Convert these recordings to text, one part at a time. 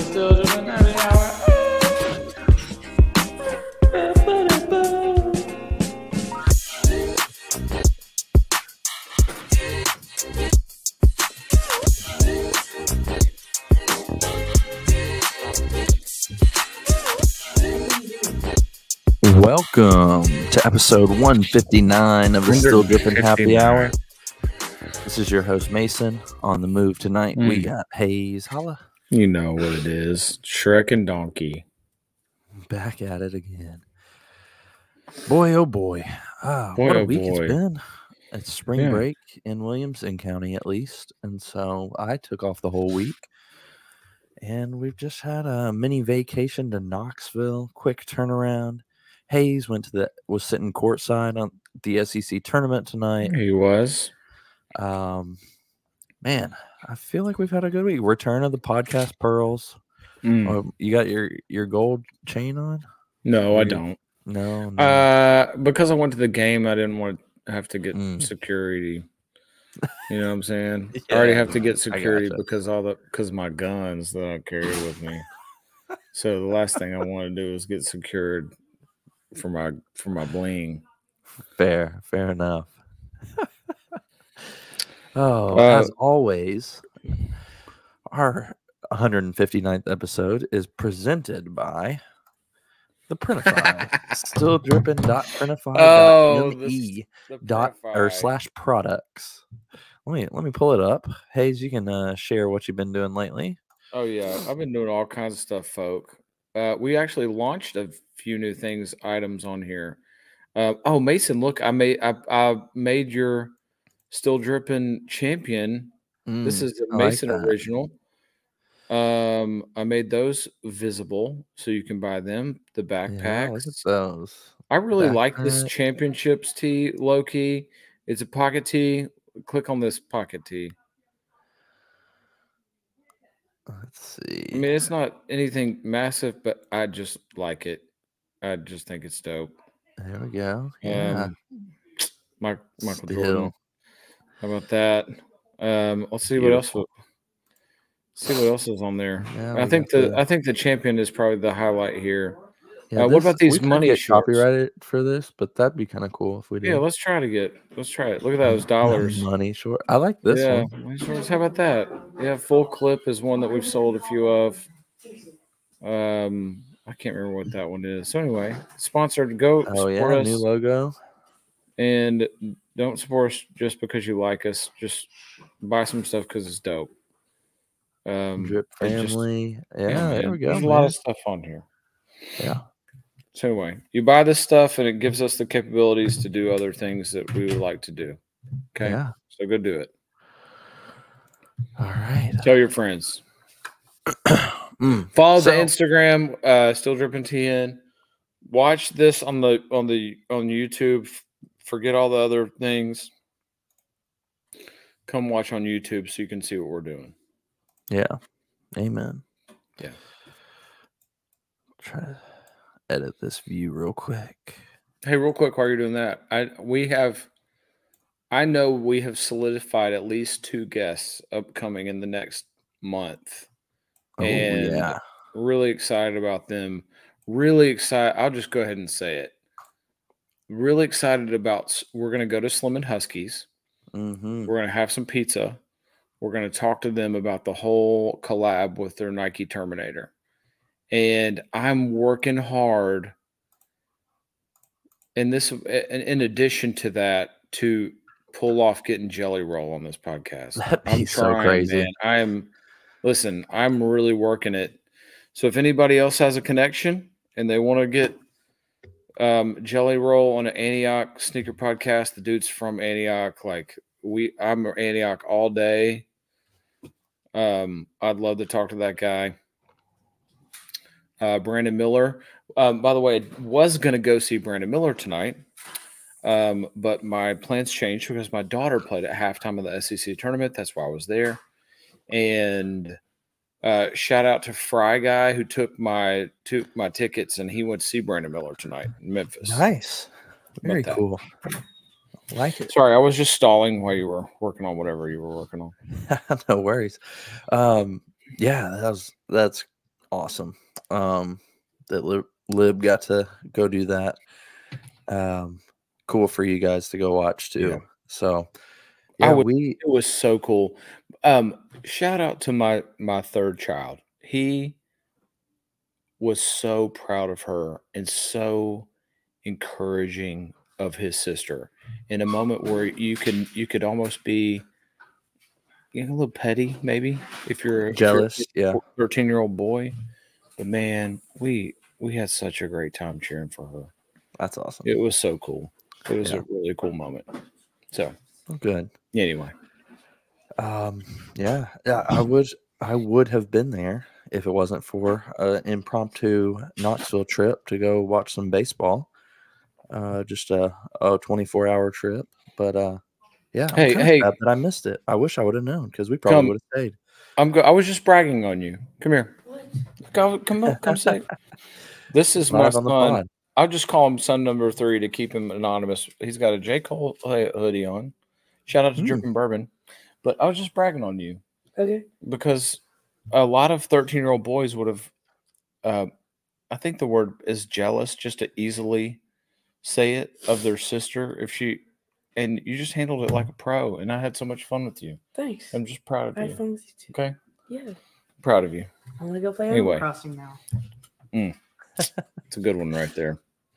Still Dripping Happy Hour. Welcome to episode 159 of the Still Dripping Happy Hour. This is your host, Mason. On the move tonight, we got Hayes. Holla. You know what it is. Shrek and Donkey. Back at it again. Boy, oh boy. What a week it's been. It's spring break in Williamson County, at least. And so I took off the whole week. And we've just had a mini vacation to Knoxville. Quick turnaround. Hayes was sitting courtside on the SEC tournament tonight. He was. Man, I feel like we've had a good week. Return of the podcast pearls. You got your gold chain on? No, I don't. No. Because I went to the game, I didn't want to have to get security. You know what I'm saying? Yeah, I already have to get security because my guns that I carry with me. So the last thing I want to do is get secured for my bling. Fair enough. As always, our 159th episode is presented by the Printify. Still dripping.printify.me/products. Let me pull it up. Hayes, you can share what you've been doing lately. Oh yeah, I've been doing all kinds of stuff, folk. We actually launched a few new items on here. Mason, look, I made your Still Dripping champion. This is a Mason original. I made those visible so you can buy them. The backpacks. Yeah, look at those. I really like this championships tee, low key. It's a pocket tee. Click on this pocket tee. Let's see. I mean, it's not anything massive, but I just like it. I just think it's dope. There we go. Yeah. Michael Jordan. How about that? Let's see what else. See what else is on there. Yeah, I think the champion is probably the highlight here. Yeah, what about these money shorts? Copyrighted for this, but that'd be kind of cool if we did. Yeah, let's try it. Look at those dollars. Money short. I like this one. Money shorts. How about that? Yeah, full clip is one that we've sold a few of. I can't remember what that one is. So anyway, sponsored. Go support us. New logo. And don't support us just because you like us. Just buy some stuff because it's dope. Drip Family. There we go. There's a lot of stuff on here. Yeah. So anyway, you buy this stuff and it gives us the capabilities to do other things that we would like to do. Okay. Yeah. So go do it. All right. Tell your friends. Follow the Instagram, Still Dripping TN. Watch this on YouTube. Forget all the other things. Come watch on YouTube so you can see what we're doing. Yeah. Amen. Yeah. Try to edit this view real quick. Hey, real quick while you're doing that, I know we have solidified at least 2 guests upcoming in the next month. Really excited about them. Really excited. I'll just go ahead and say it. Really excited about. We're going to go to Slim and Huskies. Mm-hmm. We're going to have some pizza. We're going to talk to them about the whole collab with their Nike Terminator. And I'm working hard. And in addition to that, to pull off getting Jelly Roll on this podcast. That'd be so crazy. Man. I'm really working it. So if anybody else has a connection and they want to get Jelly Roll on an Antioch sneaker podcast, the dude's from Antioch. I'm Antioch all day. I'd love to talk to that guy. Brandon Miller. By the way, I was going to go see Brandon Miller tonight, but my plans changed because my daughter played at halftime of the SEC tournament. That's why I was there. And shout out to Fry Guy who took my tickets, and he went to see Brandon Miller tonight in Memphis. Nice. Very cool. I like it. Sorry, I was just stalling while you were working on whatever you were working on. No worries. Yeah, that's awesome. That Lib got to go do that. Cool for you guys to go watch too. Yeah. So it was so cool. Shout out to my third child. He was so proud of her and so encouraging of his sister in a moment where you could almost be a little petty, maybe, if you're jealous. 13-year-old boy. But man, we had such a great time cheering for her. That's awesome. It was so cool. It was a really cool moment. So good. Anyway. Yeah, I would have been there if it wasn't for an impromptu Knoxville trip to go watch some baseball. Just a 24-hour trip. But yeah, I'm sad that I missed it. I wish I would have known because we probably would have stayed. I was just bragging on you. Come here. Come say. This is my son. I'll just call him son number 3 to keep him anonymous. He's got a J. Cole hoodie on. Shout out to Dripping Bourbon. But I was just bragging on you. Okay. Because a lot of 13-year-old boys would have, I think the word is jealous, just to easily say it of their sister if she, and you just handled it like a pro, and I had so much fun with you. Thanks. I'm just proud of you. I had fun with you too. Okay. Yeah. Proud of you. I'm gonna go play Animal Crossing now. It's a good one right there.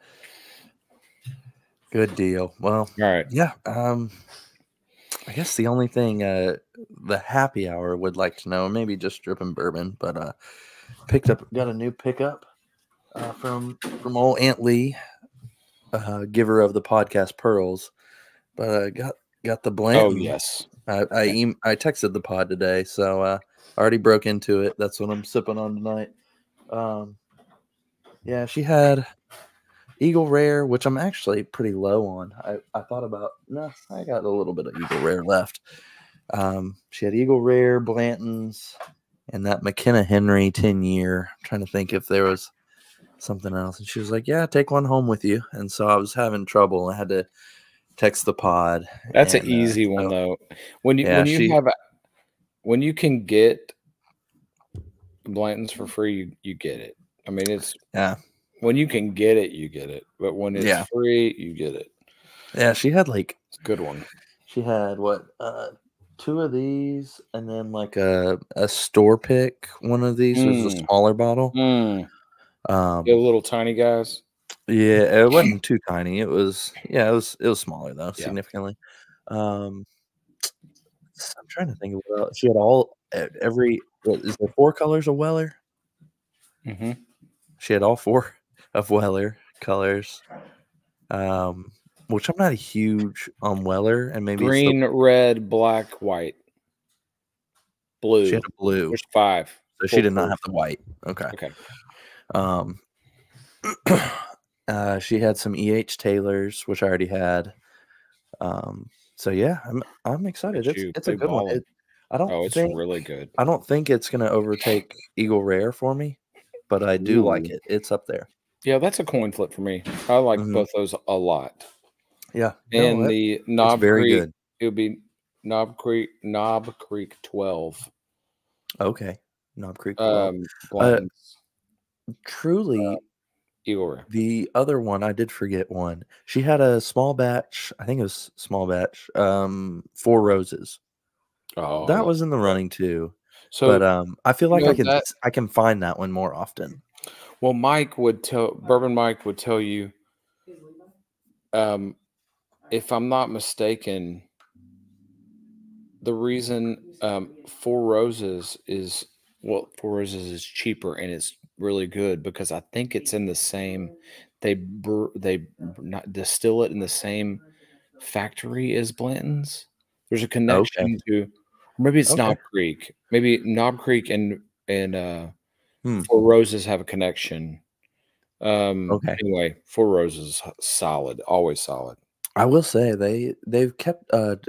Good deal. Well, all right. Yeah. I guess the only thing the happy hour would like to know, maybe just Dripping Bourbon, but got a new pickup from old Aunt Lee, giver of the podcast Pearls. But got the Blanton. Oh yes. I texted the pod today, so I already broke into it. That's what I'm sipping on tonight. Yeah, she had Eagle Rare, which I'm actually pretty low on. I thought about, no, I got a little bit of Eagle Rare left. She had Eagle Rare, Blanton's, and that McKenna Henry 10-year. I'm trying to think if there was something else. And she was like, yeah, take one home with you. And so I was having trouble. I had to text the pod. That's an easy one, though. When you can get Blanton's for free, you get it. I mean, it's when you can get it, you get it. But when it's free, you get it. Yeah, she had it's a good one. She had 2 of these, and then a store pick. One of these was a smaller bottle. A little tiny guys. Yeah, it wasn't too tiny. It was smaller though, significantly. I'm trying to think of what else. She had is there 4 colors of Weller? Mm-hmm. She had all 4 of Weller colors, which I'm not a huge on Weller, and maybe green, red, black, white, blue. She had a blue. There's 5. So she did not have the white. Okay. She had some E.H. Taylors, which I already had. So yeah, I'm excited. It's a good one. It's really good. I don't think it's going to overtake Eagle Rare for me, but I do like it. It's up there. Yeah, that's a coin flip for me. I like both those a lot. Yeah, and the Knob very Creek, good. It would be Knob Creek 12. Okay, Knob Creek 12. Truly, Eagle Rare. The other one, I did forget one. She had a small batch. I think it was small batch. 4 Roses. Oh, that was in the running too. So, but I feel like I can find that one more often. Well, Bourbon Mike would tell you, if I'm not mistaken, the reason 4 Roses is 4 Roses is cheaper and it's really good because I think it's in the same. They not distill it in the same factory as Blanton's. There's a connection to. Maybe it's Knob Creek. Maybe Knob Creek and 4 Roses have a connection. Anyway, 4 Roses solid, always solid. I will say they've kept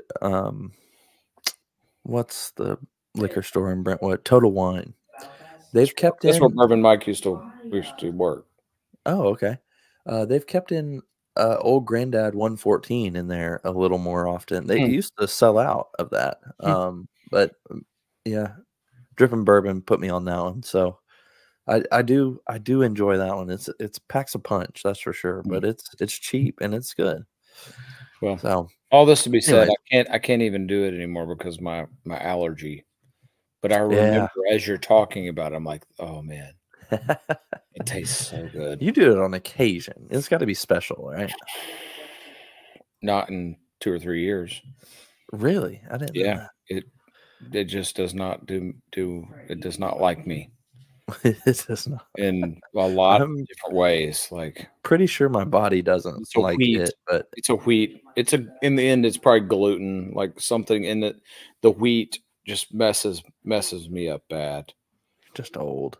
what's the liquor store in Brentwood? Total Wine. They've kept That's where Bourbon Mike used to work. Oh, okay. They've kept in Old Granddad 114 in there a little more often. They used to sell out of that. But yeah, Dripping Bourbon put me on that one. So I do enjoy that one. It's packs a punch, that's for sure. But it's cheap and it's good. Well, so all this to be said, I can't even do it anymore because my allergy. But I remember as you're talking about it, I'm like, oh man, it tastes so good. You do it on occasion. It's got to be special, right? Not in 2 or 3 years. Really? I didn't know that. It just does not do it does not like me. It does not. In a lot of different ways. Like, pretty sure my body doesn't like it, but it's a wheat. In the end, it's probably gluten, like something in it. The wheat just messes me up bad. Just old.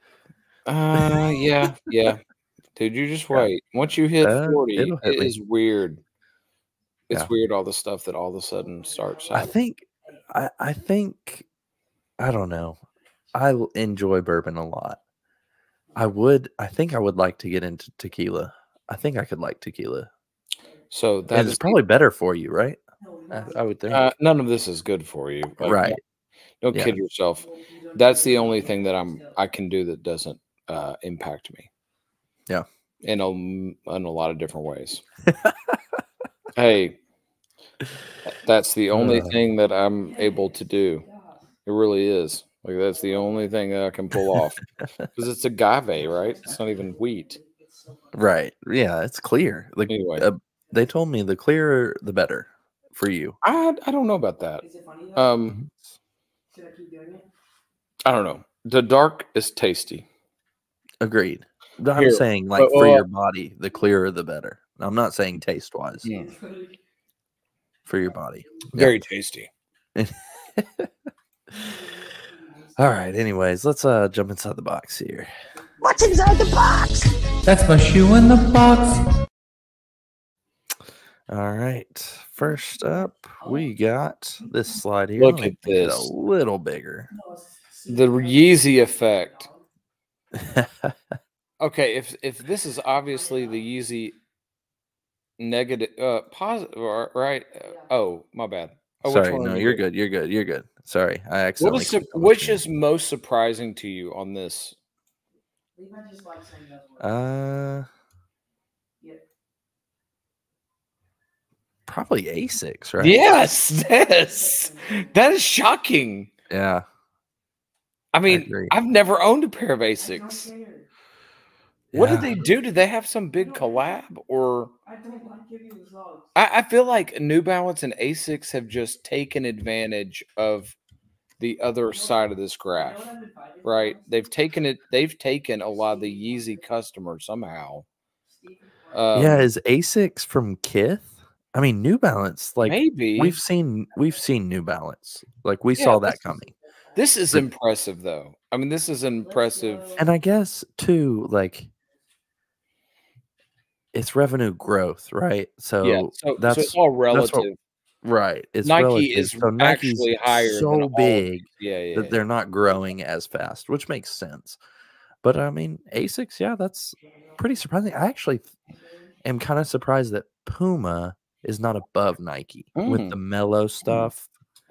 Yeah. Dude, you just wait. Once you hit 40, it is weird. It's weird, all the stuff that all of a sudden starts happening. I think I don't know. I enjoy bourbon a lot. I think I would like to get into tequila. I think I could like tequila. So that is probably better for you, right? I would think. None of this is good for you. Like, right. Don't kid yourself. That's the only thing that I can do that doesn't impact me. Yeah. In a lot of different ways. Hey, that's the only thing that I'm able to do. It really is. Like, that's the only thing that I can pull off. Because it's agave, right? It's not even wheat. Right. Yeah, it's clear. Like, anyway, they told me the clearer, the better for you. I don't know about that. Should I keep doing it? I don't know. The dark is tasty. Agreed. But I'm saying, like, for your body, the clearer, the better. I'm not saying taste-wise. For your body. Very tasty. All right. Anyways, let's jump inside the box here. What's inside the box? That's my shoe in the box. All right. First up, we got this slide here. Look at this. A little bigger. The Yeezy effect. Okay, if this is obviously the Yeezy negative, positive, right? Oh, my bad. Oh, sorry, no, you're good. You're good. You're good. Sorry, I accidentally. Which is most surprising to you on this? Probably Asics, right? Yes, that is shocking. Yeah. I mean, I've never owned a pair of Asics. What did they do? Did they have some big collab, or? I don't like giving the songs. I feel like New Balance and Asics have just taken advantage of the other side of this graph, right? They've taken a lot of the Yeezy customers somehow. Is Asics from Kith? I mean, New Balance, like, maybe we've seen New Balance, like, we saw that coming. This is impressive, though. I mean, this is impressive, and I guess too, like, it's revenue growth, right? So that's it's all relative, right? It's Nike relative. is so Nike's actually higher, so big, that they're not growing as fast, which makes sense. But I mean, Asics, that's pretty surprising. I actually am kind of surprised that Puma is not above Nike with the mellow stuff.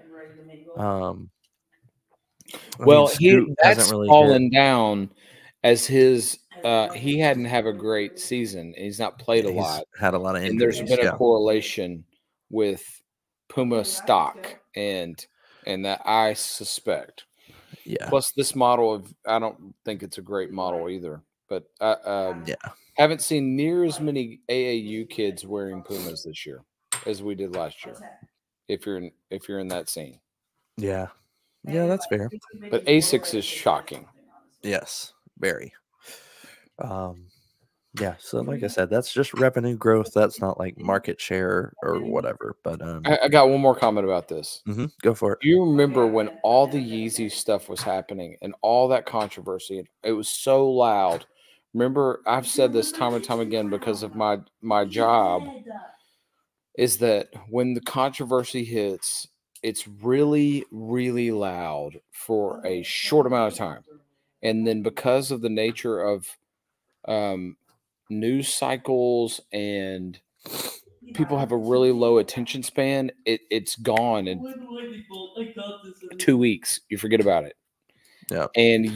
That's really fallen down as his. He hadn't have a great season. He's not played a lot. Had a lot of injuries. And there's been a correlation with Puma stock and that I suspect. Yeah. Plus, this model I don't think it's a great model either. But haven't seen near as many AAU kids wearing Pumas this year as we did last year. If you're in that scene. Yeah. Yeah, that's fair. But Asics is shocking. Yes, very. So like I said, that's just revenue growth. That's not like market share or whatever. But I got one more comment about this. Go for it. Do you remember when all the Yeezy stuff was happening and all that controversy? It was so loud. Remember, I've said this time and time again because of my job, is that when the controversy hits, it's really, really loud for a short amount of time. And then because of the nature of news cycles and people have a really low attention span, it's gone in 2 weeks. You forget about it. Yeah. And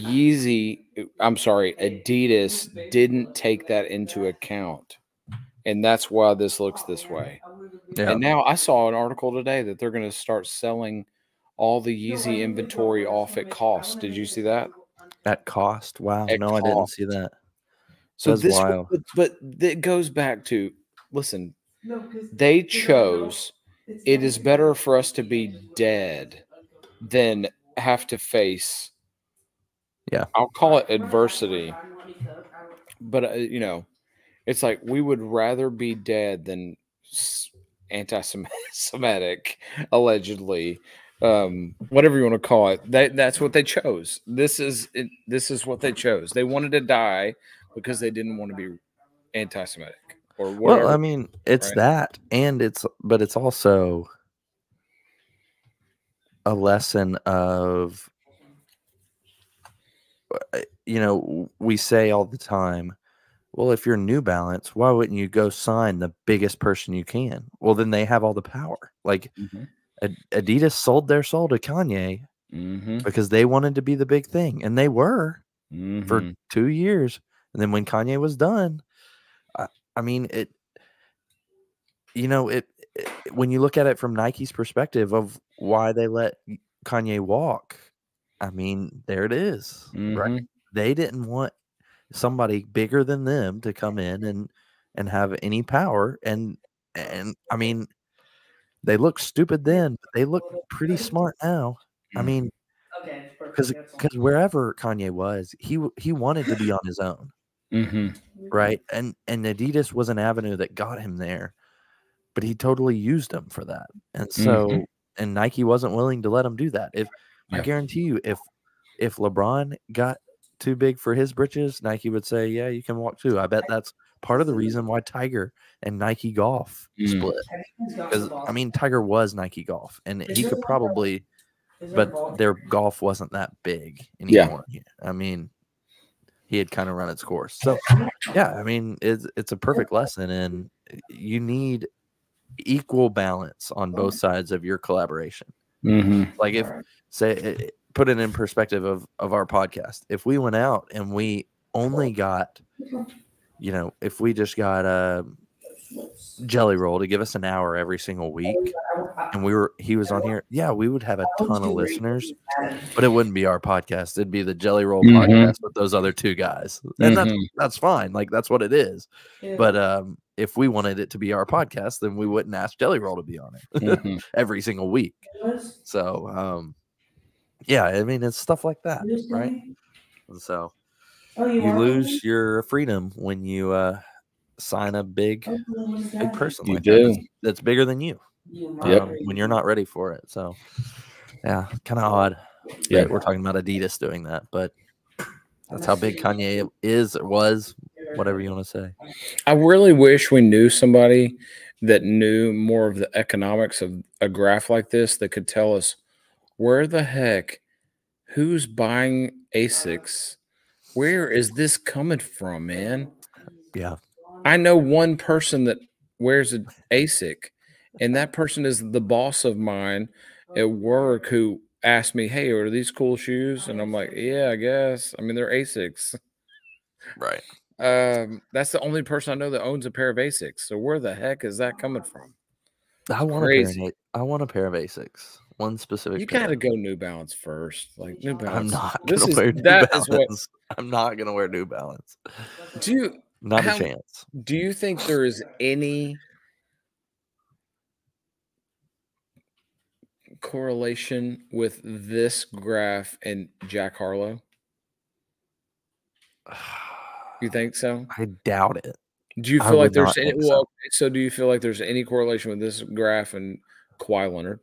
Adidas didn't take that into account. And that's why this looks this way. Yeah. And now I saw an article today that they're going to start selling all the Yeezy inventory off at cost. Did you see that? At cost? Wow. At No, I didn't cost. see that. So That's wild. but it goes back to, listen, they chose, it is better for us to be dead than have to face, I'll call it adversity. But, it's like we would rather be dead than anti-Semitic, allegedly, whatever you want to call it. That's what they chose. This is what they chose. They wanted to die because they didn't want to be anti-Semitic or whatever. Well, I mean, it's right? that, and it's also a lesson of, we say all the time, well, if you're New Balance, why wouldn't you go sign the biggest person you can? Well, then they have all the power. Like Adidas sold their soul to Kanye because they wanted to be the big thing, and they were for 2 years. And then when Kanye was done, I mean, when you look at it from Nike's perspective of why they let Kanye walk, I mean, there it is, right? They didn't want somebody bigger than them to come in and have any power. And I mean, they look stupid then, but they look pretty smart now. I mean, because wherever Kanye was, he wanted to be on his own. Right. And Adidas was an avenue that got him there, but he totally used him for that. And so, and Nike wasn't willing to let him do that. I guarantee you, if LeBron got too big for his britches, Nike would say, yeah, you can walk too. I bet that's part of the reason why Tiger and Nike Golf split. Because, I mean, Tiger was Nike Golf, and he could probably, but their golf wasn't that big anymore. Yeah. I mean, he had kind of run its course. So, yeah, I mean, it's a perfect lesson, and you need equal balance on both sides of your collaboration. Like, if, say, put it in perspective of our podcast. If we went out and we only got, if we just got a Jelly Roll to give us an hour every single week, and he was on here, yeah, we would have a ton of listeners, but it wouldn't be our podcast. It'd be the Jelly Roll podcast with those other two guys, and that's fine. Like, that's what it is. But if we wanted it to be our podcast, then we wouldn't ask Jelly Roll to be on it every single week. So, yeah, I mean, it's stuff like that, right? And so you lose your freedom when you sign a big person like that that's bigger than you. When you're not ready for it. So, yeah, kind of odd. Yeah, we're talking about Adidas doing that, but that's how big Kanye is or was, whatever you want to say. I really wish we knew somebody that knew more of the economics of a graph like this that could tell us where the heck, who's buying ASICs? Where is this coming from, man? Yeah. I know one person that wears an ASIC, and that person is the boss of mine at work who asked me, hey, are these cool shoes? And I'm like, yeah, I guess. I mean, they're ASICs. Right. That's the only person I know that owns a pair of ASICs. So where the heck is that coming from? I want a pair of ASICs. One specific. You gotta go New Balance first. Like, New Balance. I'm not gonna wear New Balance. I'm not gonna wear New Balance. Not a chance. Do you think there is any correlation with this graph and Jack Harlow? You think so? I doubt it. Do you feel like there's any? Well, so do you feel like there's any correlation with this graph and Kawhi Leonard?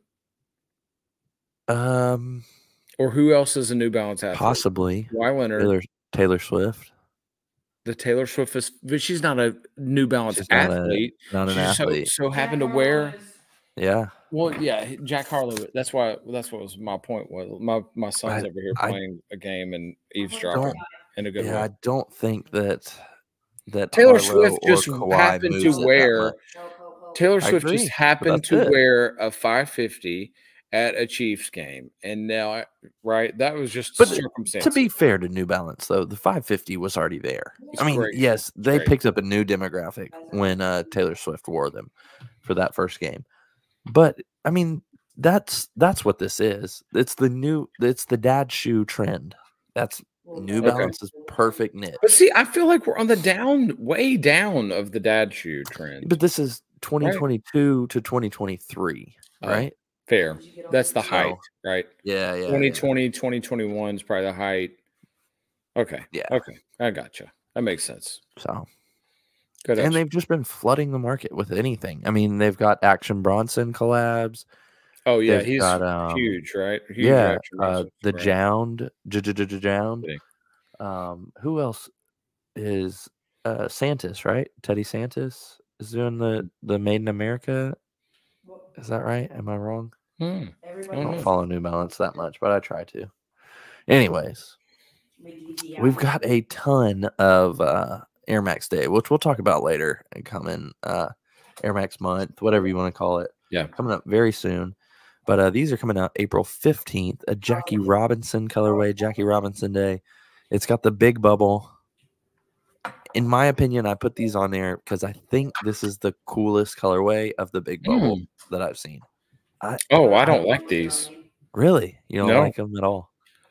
Or who else is a New Balance athlete? Possibly Kawhi Leonard, Taylor Swift. The Taylor Swift is, but she's not a New Balance athlete. Not an athlete. So happened to wear. Yeah. Well, yeah, Jack Harlow. That's what was my point. Was my son's over here playing a game and eavesdropping in a good way. I don't think that Taylor Harlow Swift just happened to wear. Taylor Swift just happened to wear a 550 at a Chiefs game, and now, right, that was just But circumstance. to be fair to New Balance, though, the 550 was already there. It's I mean, great. yes, It's they great. picked up a new demographic when Taylor Swift wore them for that first game. But I mean, that's what this is. It's the dad shoe trend. That's New Balance's perfect niche. But see, I feel like we're on the way down of the dad shoe trend. But this is 2022 to 2023, right? Fair. That's the So, height, right? Yeah. 2020, 2021 is probably the height. Okay. Yeah. Okay. I gotcha. That makes sense. So, Good. and they've just been flooding the market with anything. I mean, they've got Action Bronson collabs. Oh yeah, They've he's got, huge, right? Huge yeah, Action Bronson, the right? Jound, Jound. Yeah. Who else is Santis, right? Teddy Santis is doing the Made in America. Is that right? Am I wrong? I don't follow New Balance that much, but I try to. Anyways, we've got a ton of Air Max Day, which we'll talk about later and coming Air Max month, whatever you want to call it. Yeah. Coming up very soon. But these are coming out April 15th, a Jackie Robinson colorway, Jackie Robinson Day. It's got the big bubble. In my opinion, I put these on there because I think this is the coolest colorway of the big bubble that I've seen. I don't like these. Really? You don't like them at all?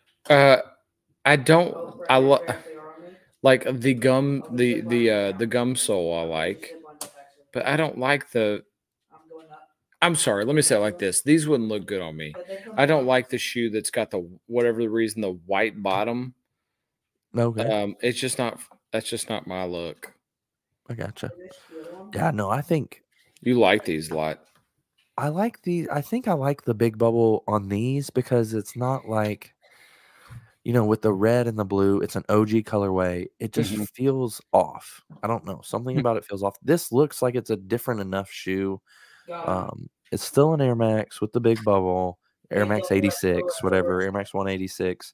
I don't. I like the gum, the gum sole. I like, but I don't like the. I'm sorry. Let me say it like this: these wouldn't look good on me. I don't like the shoe that's got the whatever the reason the white bottom. Okay. It's just not. That's just not my look. I gotcha. Yeah, no, I think you like these a lot. I like these. I think I like the big bubble on these because it's not like, with the red and the blue, it's an OG colorway. It just feels off. I don't know. Something about it feels off. This looks like it's a different enough shoe. It's still an Air Max with the big bubble, Air Max 86, whatever, Air Max 186.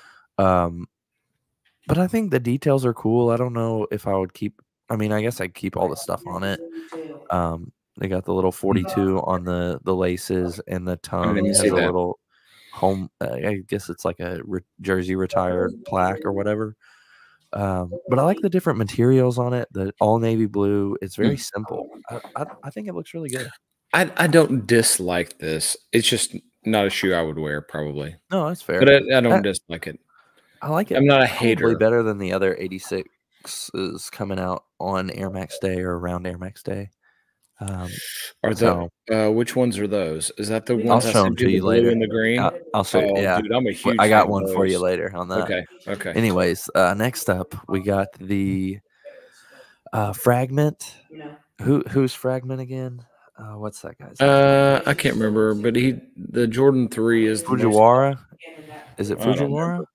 But I think the details are cool. I don't know if I would keep. I mean, I guess I'd keep all the stuff on it. They got the little 42 on the laces, and the tongue has a little home. I guess it's like a jersey retired plaque or whatever. But I like the different materials on it. The all navy blue. It's very simple. I think it looks really good. I don't dislike this. It's just not a shoe I would wear, probably. No, that's fair. But I don't dislike it. I like it. I'm not a hater. Probably better than the other 86s coming out on Air Max Day or around Air Max Day. Which ones are those? Is that the ones I'll show them to you later. In the green? I'll show you. Yeah, dude, I'm a huge. I got one for you later on that. Okay. Anyways, next up we got the Fragment. Who's Fragment again? What's that guy's name? I can't remember, but the Jordan 3 is Fujiwara. Is it Fujiwara?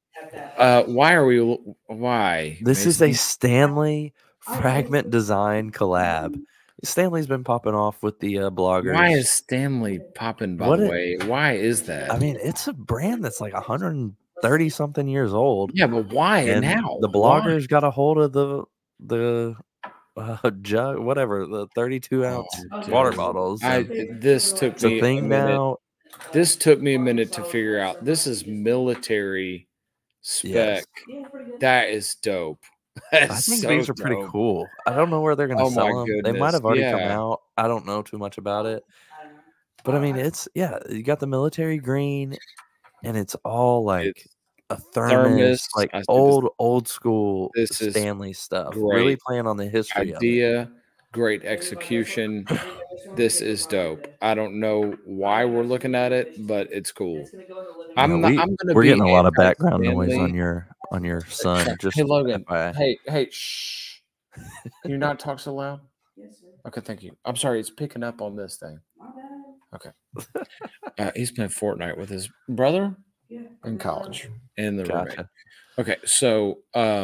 Why? This is a Stanley Fragment design collab. Stanley's been popping off with the bloggers. Why is Stanley popping, by the way? Why is that? I mean, it's a brand that's like 130 something years old. Yeah, but why and how? The bloggers got a hold of the jug, whatever, the 32-ounce water bottles. This took me a minute. This took me a minute to figure out. This is military spec. Yes. That is dope. I think these are pretty cool. I don't know where they're going to sell them. They might have already come out. I don't know too much about it. But I mean, you got the military green, and it's all like a thermos like old school Stanley stuff. Great. Really playing on the history idea. of it. Great execution. This is dope. I don't know why we're looking at it, but it's cool. We're getting a lot of background noise on your son. Just hey Logan. Hey, shh. Can you not talk so loud? Yes, sir. Okay, thank you. I'm sorry, it's picking up on this thing. My bad. Okay. He's playing Fortnite with his brother in college in the roommate. Okay, so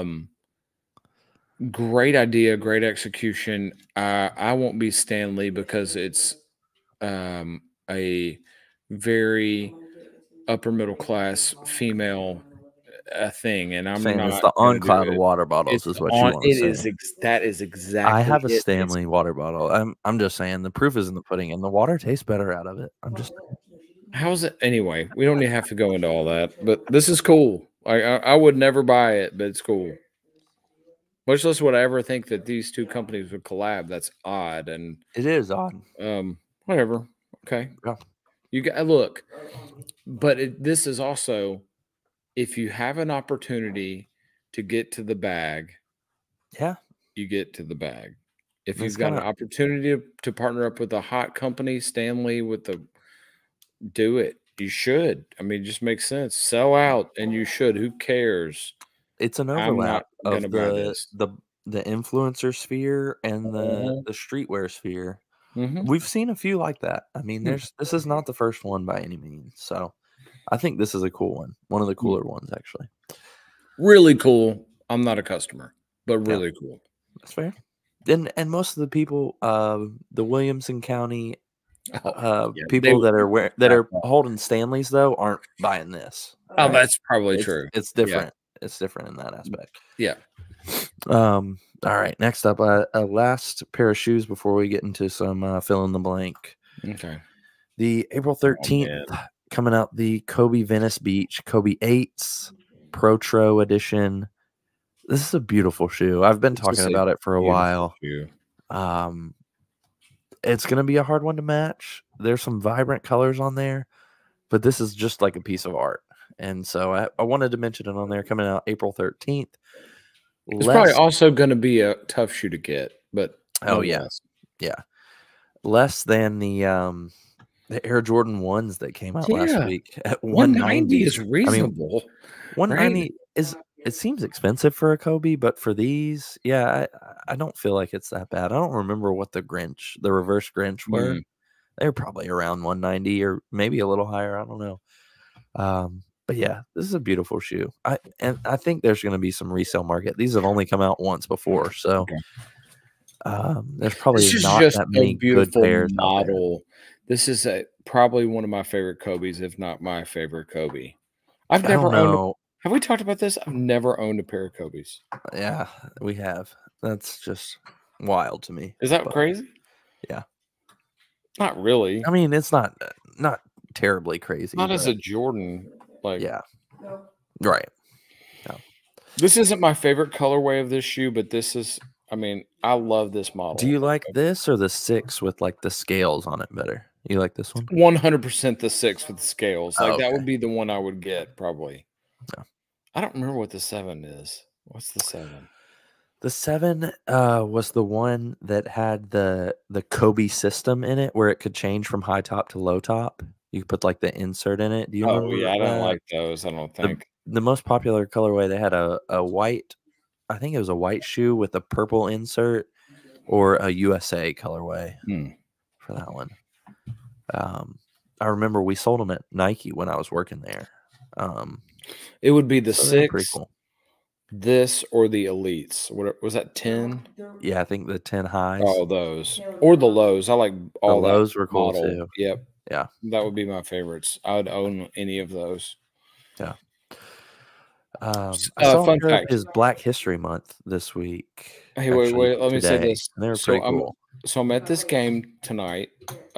great idea, great execution. I won't be Stanley because it's a very upper middle class female thing, and I'm not. It's the on-cloud water bottles is what you want to say. That is exactly. I have a Stanley water bottle. I'm just saying the proof is in the pudding, and the water tastes better out of it. I'm just. How's it anyway? We don't even have to go into all that, but this is cool. I would never buy it, but it's cool. Much less would I ever think that these two companies would collab. That's odd, and It is odd. whatever. Okay, Yeah. you got look, but this is also if you have an opportunity to get to the bag, Yeah. you get to the bag. If It's you've got an kinda- opportunity to partner up with a hot company, Stanley, do it. You should. I mean, it just makes sense. Sell out, and you should. Who cares? It's an I'm overlap not gonna of buy this. the influencer sphere and Mhm. the streetwear sphere. Mhm. We've seen a few like that. I mean, Hmm. this is not the first one by any means. So I think this is a cool one. One of the cooler ones, actually. Really cool. I'm not a customer, but really cool. That's fair. And most of the people, the Williamson County Yeah, people they- that are holding Stanleys though aren't buying this. Oh, right? that's probably It's, true. it's different. It's different in that aspect. Yeah. All right. Next up, a last pair of shoes before we get into some fill in the blank. Okay. The April 13th coming out, the Kobe Venice Beach Kobe 8s Protro edition. This is a beautiful shoe. I've been talking about it for a while. Shoe. It's going to be a hard one to match. There's some vibrant colors on there, but this is just like a piece of art. And so I wanted to mention it on there, coming out April 13th. It's probably also going to be a tough shoe to get, but yeah. Less than the Air Jordan 1s that came out last week at 190 is reasonable. I mean, 190 is, it seems expensive for a Kobe, but for these, I don't feel like it's that bad. I don't remember what the reverse Grinch were. They were probably around 190 or maybe a little higher. I don't know. But yeah, this is a beautiful shoe. I think there's going to be some resale market. These have only come out once before, so there's probably not that many good pairs model. This is probably one of my favorite Kobe's, if not my favorite Kobe. I've never owned. Have we talked about this? I've never owned a pair of Kobe's. Yeah, we have. That's just wild to me. Is that crazy? Yeah. Not really. I mean, it's not terribly crazy. Not as a Jordan. Yeah. Right. No. This isn't my favorite colorway of this shoe, but this is, I mean, I love this model. Do you like this or the 6 with like the scales on it better? You like this one? 100% the 6 with the scales. Like that would be the one I would get probably. No. I don't remember what the 7 is. What's the 7? The 7 was the one that had the Kobe system in it where it could change from high top to low top. You could put like the insert in it. Do you remember? Yeah, I don't like those. I don't think. The most popular colorway, they had a white, I think it was a white shoe with a purple insert, or a USA colorway for that one. I remember we sold them at Nike when I was working there. It would be the 6, pretty cool. This or the Elites. What was that? 10? Yeah, I think the 10 highs. Oh, those or the lows. I like all the lows were cool too. Yep. Yeah, that would be my favorites. I would own any of those. Yeah. Fun fact is Black History Month this week. Hey, wait. Let me say this. They're pretty cool. So I'm at this game tonight,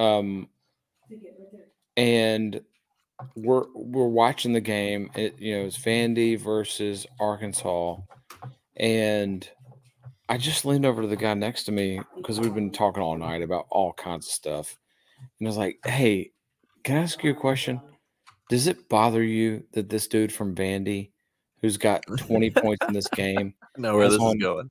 and we're watching the game. It's Vandy versus Arkansas, and I just leaned over to the guy next to me because we've been talking all night about all kinds of stuff, and I was like, "Hey, can I ask you a question? Does it bother you that this dude from Vandy, who's got 20 points in this game, I know where this is going,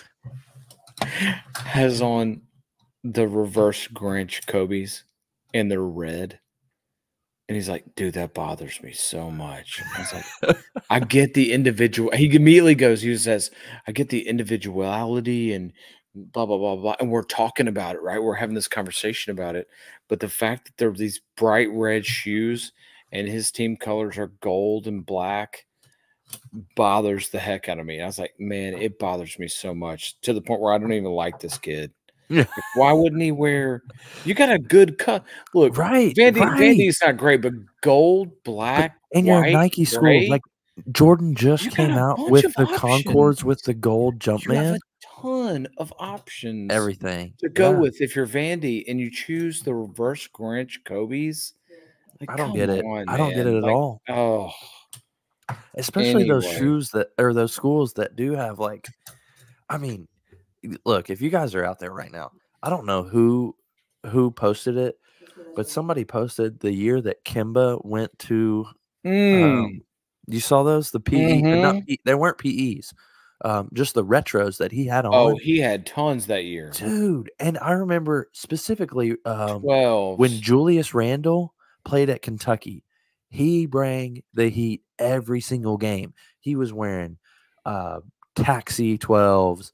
has on the reverse Grinch Kobe's and they're red?" And he's like, "Dude, that bothers me so much." I was like, "I get the individual." He immediately he says, "I get the individuality and blah, blah, blah, blah." And we're talking about it, right? We're having this conversation about it. But the fact that there are these bright red shoes and his team colors are gold and black bothers the heck out of me. I was like, man, it bothers me so much to the point where I don't even like this kid. Yeah. Why wouldn't he wear? You got a good cut. Look, right. Vandy's not great, but gold, black, and white, your Nike school, like Jordan just came out with the Concords with the gold Jumpman. You have a ton of options, everything to go with if you're Vandy and you choose the reverse Grinch Kobe's. Like, I don't come get it. on, I don't get man. it at Like, all. oh, Especially those Anyway. shoes that or those schools that do have like, I mean, look, if you guys are out there right now, I don't know who posted it, but somebody posted the year that Kimba went to. You saw those? The PE, or not? They weren't PEs. Just the retros that he had on. Oh, he had tons that year. Dude, and I remember specifically 12. when Julius Randle played at Kentucky, he bring the heat every single game. He was wearing taxi 12s,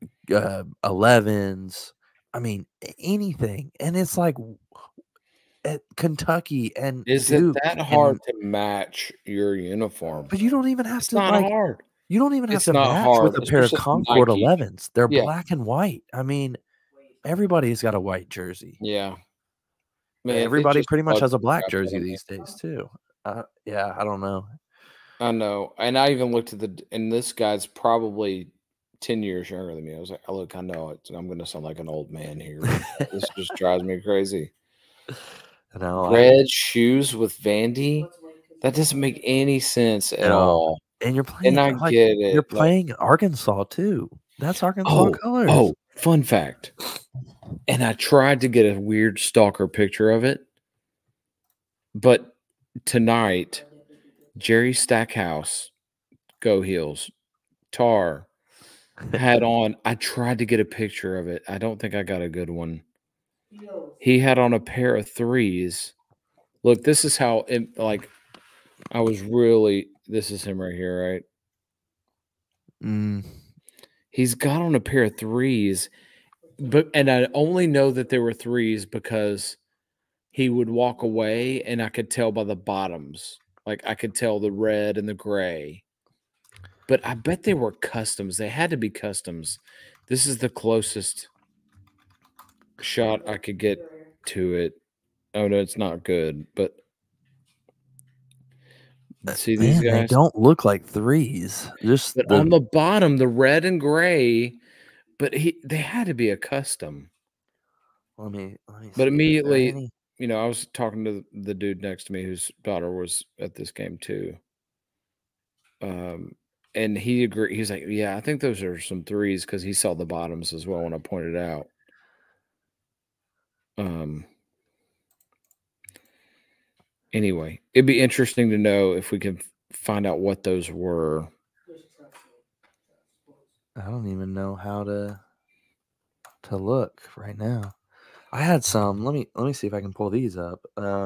11s. I mean, anything. And it's like at Kentucky and Is it Duke that hard to match your uniform? But you don't even have It's to not like hard. you don't even have It's to not match hard, with a pair of especially Concord Nike. 11s. They're Yeah. black and white. I mean, everybody's got a white jersey. Yeah. Man, it Everybody just pretty much bugs has a the black crap jersey out of me. these days too. Yeah, I don't know. I know. And I even looked at and this guy's probably 10 years younger than me. I was like, oh, look, I know it. I'm going to sound like an old man here. This just drives me crazy. No, Red shoes with Vandy? That doesn't make any sense at all. And you're playing. And I like, get it. You're playing Arkansas too. That's Arkansas colors. Oh, fun fact. And I tried to get a weird stalker picture of it. But tonight, Jerry Stackhouse, Go Heels, Tar, had on. I tried to get a picture of it. I don't think I got a good one. He had on a pair of threes. Look, this is how I was really. This is him right here, right? He's got on a pair of threes, and I only know that they were threes because he would walk away, and I could tell by the bottoms. Like I could tell the red and the gray. But I bet they were customs. They had to be customs. This is the closest shot I could get to it. Oh no, it's not good. But see these guys? They don't look like threes. But on the bottom, the red and gray. But they had to be a custom. Let me but immediately, I was talking to the dude next to me whose daughter was at this game too. And he agreed. He's like, yeah, I think those are some threes because he saw the bottoms as well when I pointed out. Anyway, it'd be interesting to know if we can find out what those were. I don't even know how to look right now. I had some. Let me see if I can pull these up.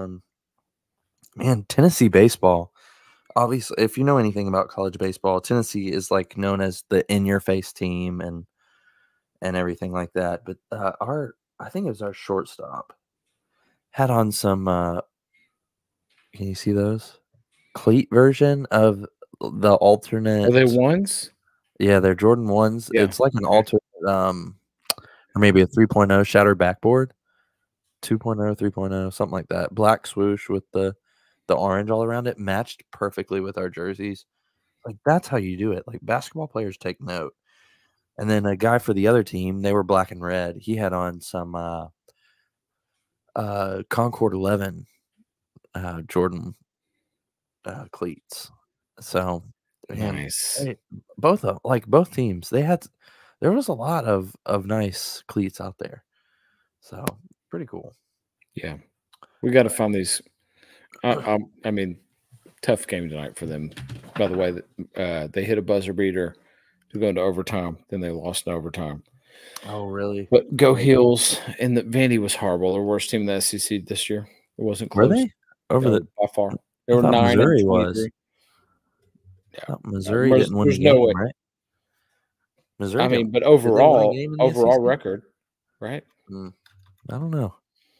Man, Tennessee baseball. Obviously, if you know anything about college baseball, Tennessee is like known as the in-your-face team and everything like that. But I think it was our shortstop had on some. Can you see those cleat version of the alternate? Are they ones? Yeah, they're Jordan 1s. Yeah. It's like an alternate, or maybe a 3.0 shattered backboard, 2.0, 3.0, something like that. Black swoosh with the orange all around it, matched perfectly with our jerseys. Like that's how you do it. Like basketball players take note. And then a guy for the other team, they were black and red. He had on some Concord 11 Jordan cleats. So nice. Both teams, there was a lot of nice cleats out there. So pretty cool. Yeah, we got to find these. I mean, tough game tonight for them. By the way, they hit a buzzer beater to go into overtime. Then they lost in overtime. Oh, really? But Go Heels, and Vandy was horrible. Their worst team in the SEC this year. It wasn't close. Were they? By far. They were 9 Missouri and 23. was. Yeah. Missouri didn't win the game, no way. right? Missouri. I mean, but overall SEC? record, right? I don't know.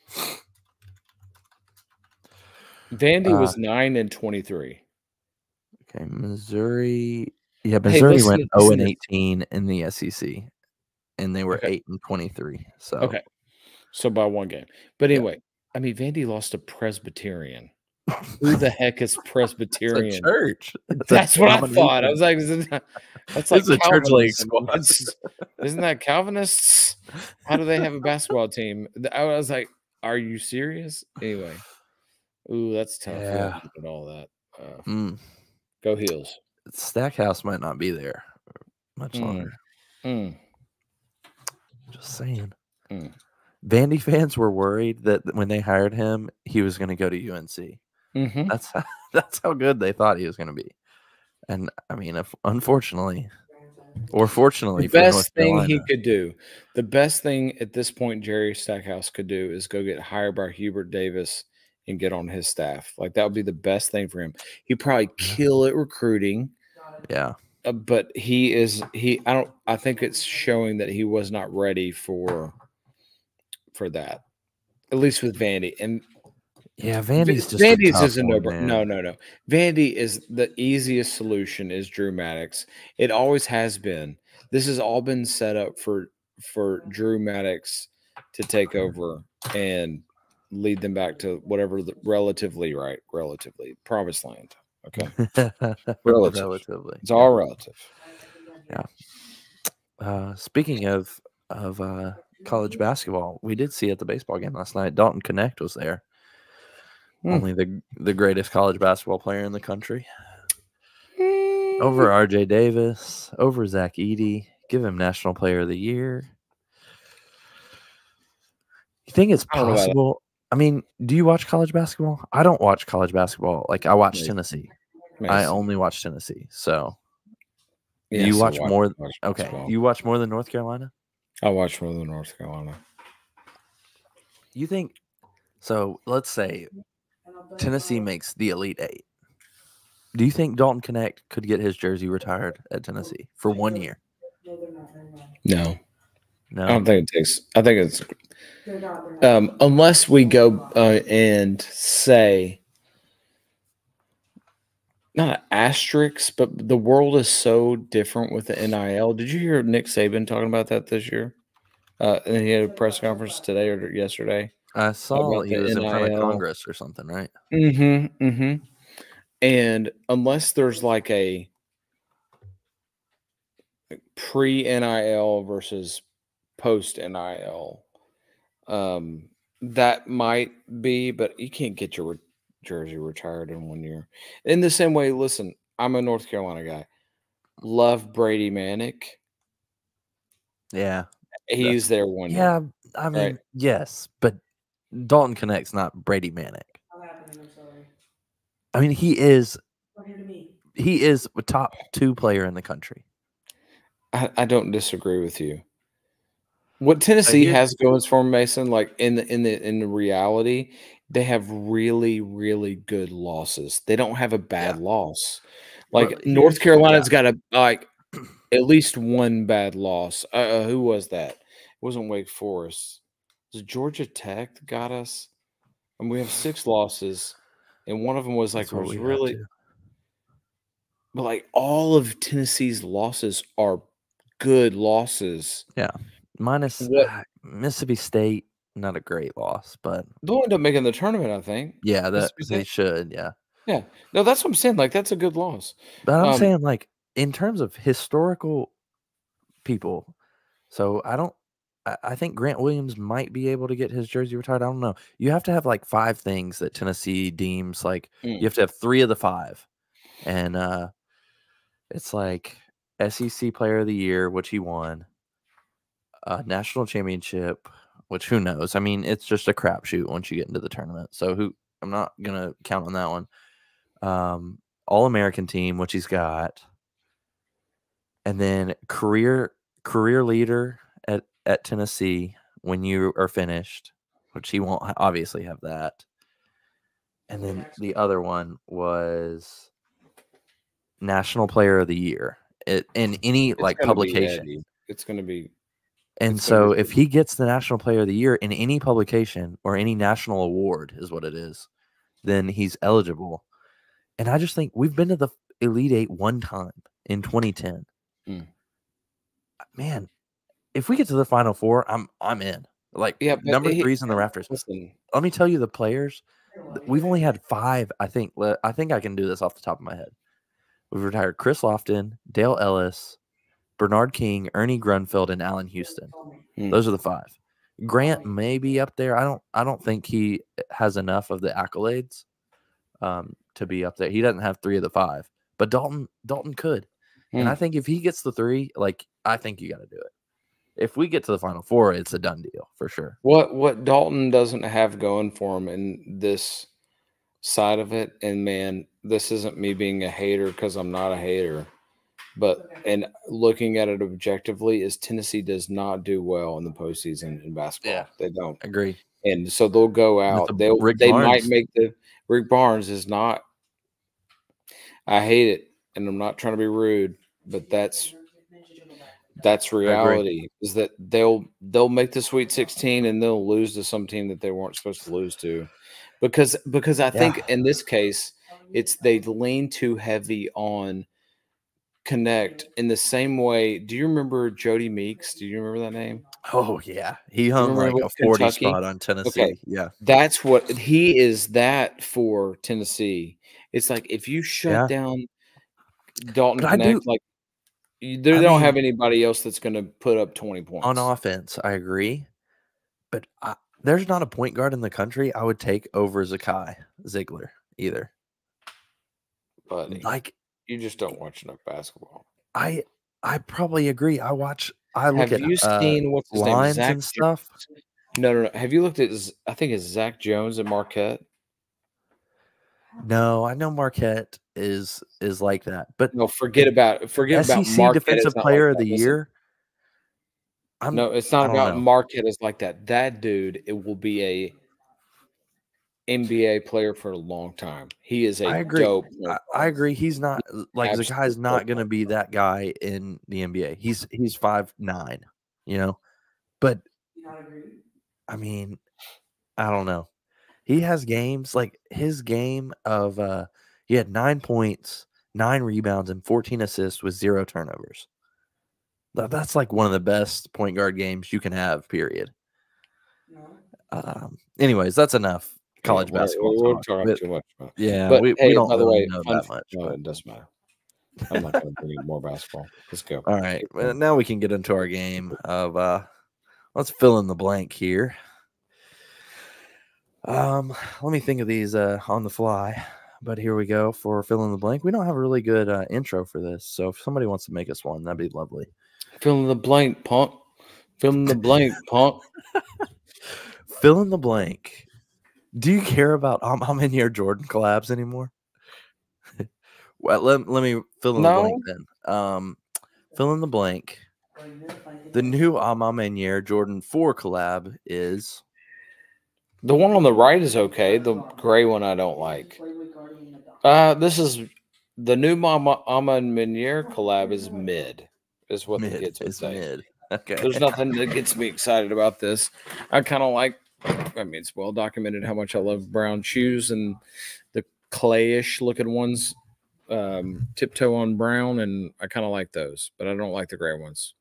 Vandy was 9 and 23. Okay, Missouri. Yeah, Missouri went 0 and 18 in the SEC, and they were 8 and 23. So so by one game. But anyway, I mean, Vandy lost to Presbyterian. Who the heck is Presbyterian? It's a church. That's what I thought. I was like, that's like a church league squad. Isn't that Calvinists? How do they have a basketball team? I was like, are you serious? Anyway, Ooh, that's tough. Yeah. And all that. Mm. Go Heels. Stackhouse might not be there much longer. Mm. Just saying. Mm. Vandy fans were worried that when they hired him, he was going to go to UNC. Mm-hmm. That's how good they thought he was going to be. And I mean, unfortunately, or fortunately, The for best North thing Carolina, he could do, the best thing at this point Jerry Stackhouse could do is go get hired by Hubert Davis and get on his staff. Like that would be the best thing for him. He'd probably kill at recruiting. yeah. But I think it's showing that he was not ready for that, at least with Vandy. And Yeah, Vandy's just Vandy's a is a tough no. one, No. Vandy is the easiest solution. Is Drew Maddox? It always has been. This has all been set up for Drew Maddox to take over and lead them back to whatever the relatively promised land. Okay, Relatively. it's all relative. Speaking of college basketball, we did see at the baseball game last night, Dalton Connect was there. Only the greatest college basketball player in the country. Over RJ Davis, over Zach Edey. Give him National Player of the Year. You think it's possible? I mean, do you watch college basketball? I don't watch college basketball. Like I watch Tennessee. I only watch Tennessee. So you watch more? Okay, you watch more than North Carolina? I watch more than North Carolina. You think so? Let's say Tennessee makes the Elite Eight. Do you think Dalton Connect could get his jersey retired at Tennessee for 1 year? No. No, I don't think it takes. I think it's unless we go and say not an asterisk, but the world is so different with the NIL. Did you hear Nick Saban talking about that this year? And he had a press conference today or yesterday. I saw he was in front of Congress or something, right? Mm-hmm. Mm-hmm. And unless there's like a pre-NIL versus post-NIL, that might be, but you can't get your jersey retired in 1 year. In the same way, listen, I'm a North Carolina guy. Love Brady Manick. Yeah. He's there 1 year. Yeah, I mean, yes, but Dalton Connect's not Brady Manick. I mean, he is a top 2 player in the country. I don't disagree with you. What Tennessee has going for Mason, like in the reality, they have really, really good losses. They don't have a bad loss. Like North Carolina's got at least one bad loss. Who was that? It wasn't Wake Forest. Was it Georgia Tech that got us? And we have 6 losses, and one of them was really. But like all of Tennessee's losses are good losses. Yeah. Minus Mississippi State, not a great loss, but they'll end up making the tournament, I think. Yeah, they should, yeah. Yeah. No, that's what I'm saying. Like, that's a good loss. But I'm saying, like, in terms of historical people, so I think Grant Williams might be able to get his jersey retired. I don't know. You have to have like 5 things that Tennessee deems like you have to have 3 of the 5. And it's like SEC Player of the Year, which he won, national championship, which who knows? I mean, it's just a crapshoot once you get into the tournament. So I'm not gonna count on that one. All-American team, which he's got, and then career leader at Tennessee when you are finished, which he won't obviously have that. And then the other one was National Player of the Year in any publication. It's going to be. And so if he gets the National Player of the Year in any publication or any national award is what it is, then he's eligible. And I just think we've been to the Elite Eight 1 time in 2010. Man, if we get to the Final Four, I'm in. Like, number 3's in the rafters. Listen. Let me tell you the players. We've only had 5, I think. I think I can do this off the top of my head. We've retired Chris Lofton, Dale Ellis, Bernard King, Ernie Grunfeld, and Allen Houston. Those are the 5. Grant may be up there. I don't think he has enough of the accolades to be up there. He doesn't have 3 of the 5, but Dalton could. And I think if he gets the 3, like, I think you got to do it. If we get to the Final Four, it's a done deal for sure. What Dalton doesn't have going for him in this side of it, and man, this isn't me being a hater because I'm not a hater, but and looking at it objectively, is Tennessee does not do well in the postseason in basketball. Yeah. They don't. Agree. And so they'll go out. They might make the Rick Barnes is not. I hate it, and I'm not trying to be rude, but that's reality. Is that they'll make the Sweet 16 and they'll lose to some team that they weren't supposed to lose to, because I think in this case it's they lean too heavy on Connect in the same way. Do you remember Jody Meeks? Do you remember that name? Oh yeah, he hung like a 40 spot on Tennessee. Okay. Yeah, that's what he is. That for Tennessee, it's like if you shut down Dalton Connect, like they don't have anybody else that's going to put up 20 points on offense. I agree, but there's not a point guard in the country I would take over Zakai Ziegler either. Buddy, like you just don't watch enough basketball. I probably agree. I look have at you seen what's his lines name? and stuff. No. Have you looked at? I think it's Zach Jones at Marquette. No, I know Marquette is like that, but no, forget about SEC Marquette Defensive Player of the Year. No, it's not about Marquette is like that. That dude, it will be a NBA player for a long time. He is a dope. I agree. He's not like Zakai's not going to be that guy in the NBA. He's 5'9", you know, but I mean, I don't know. He has games like his game of he had 9 points, 9 rebounds, and 14 assists with 0 turnovers. That's like one of the best point guard games you can have, period. Anyways, that's enough college basketball. We're talking too much about it. Yeah, but we don't really know that much. No, it doesn't matter. I'm not going to bring you more basketball. Let's go. All right. Well, now we can get into our game of let's fill in the blank here. Let me think of these on the fly, but here we go for fill in the blank. We don't have a really good intro for this, so if somebody wants to make us one, that'd be lovely. Fill in the blank, punk. Fill in the blank, punk. Fill in the blank. Do you care about I'm in your Jordan collabs anymore? Well, let me fill in the blank then. Fill in the blank. The new Amamenier Jordan 4 collab is the one on the right is okay. The gray one I don't like. This is the new Amamenier collab is mid. Is what the kids would say. Mid. Okay. There's nothing that gets me excited about this. I kind of like. I mean, it's well documented how much I love brown shoes and the clayish looking ones, tiptoe on brown, and I kind of like those, but I don't like the gray ones.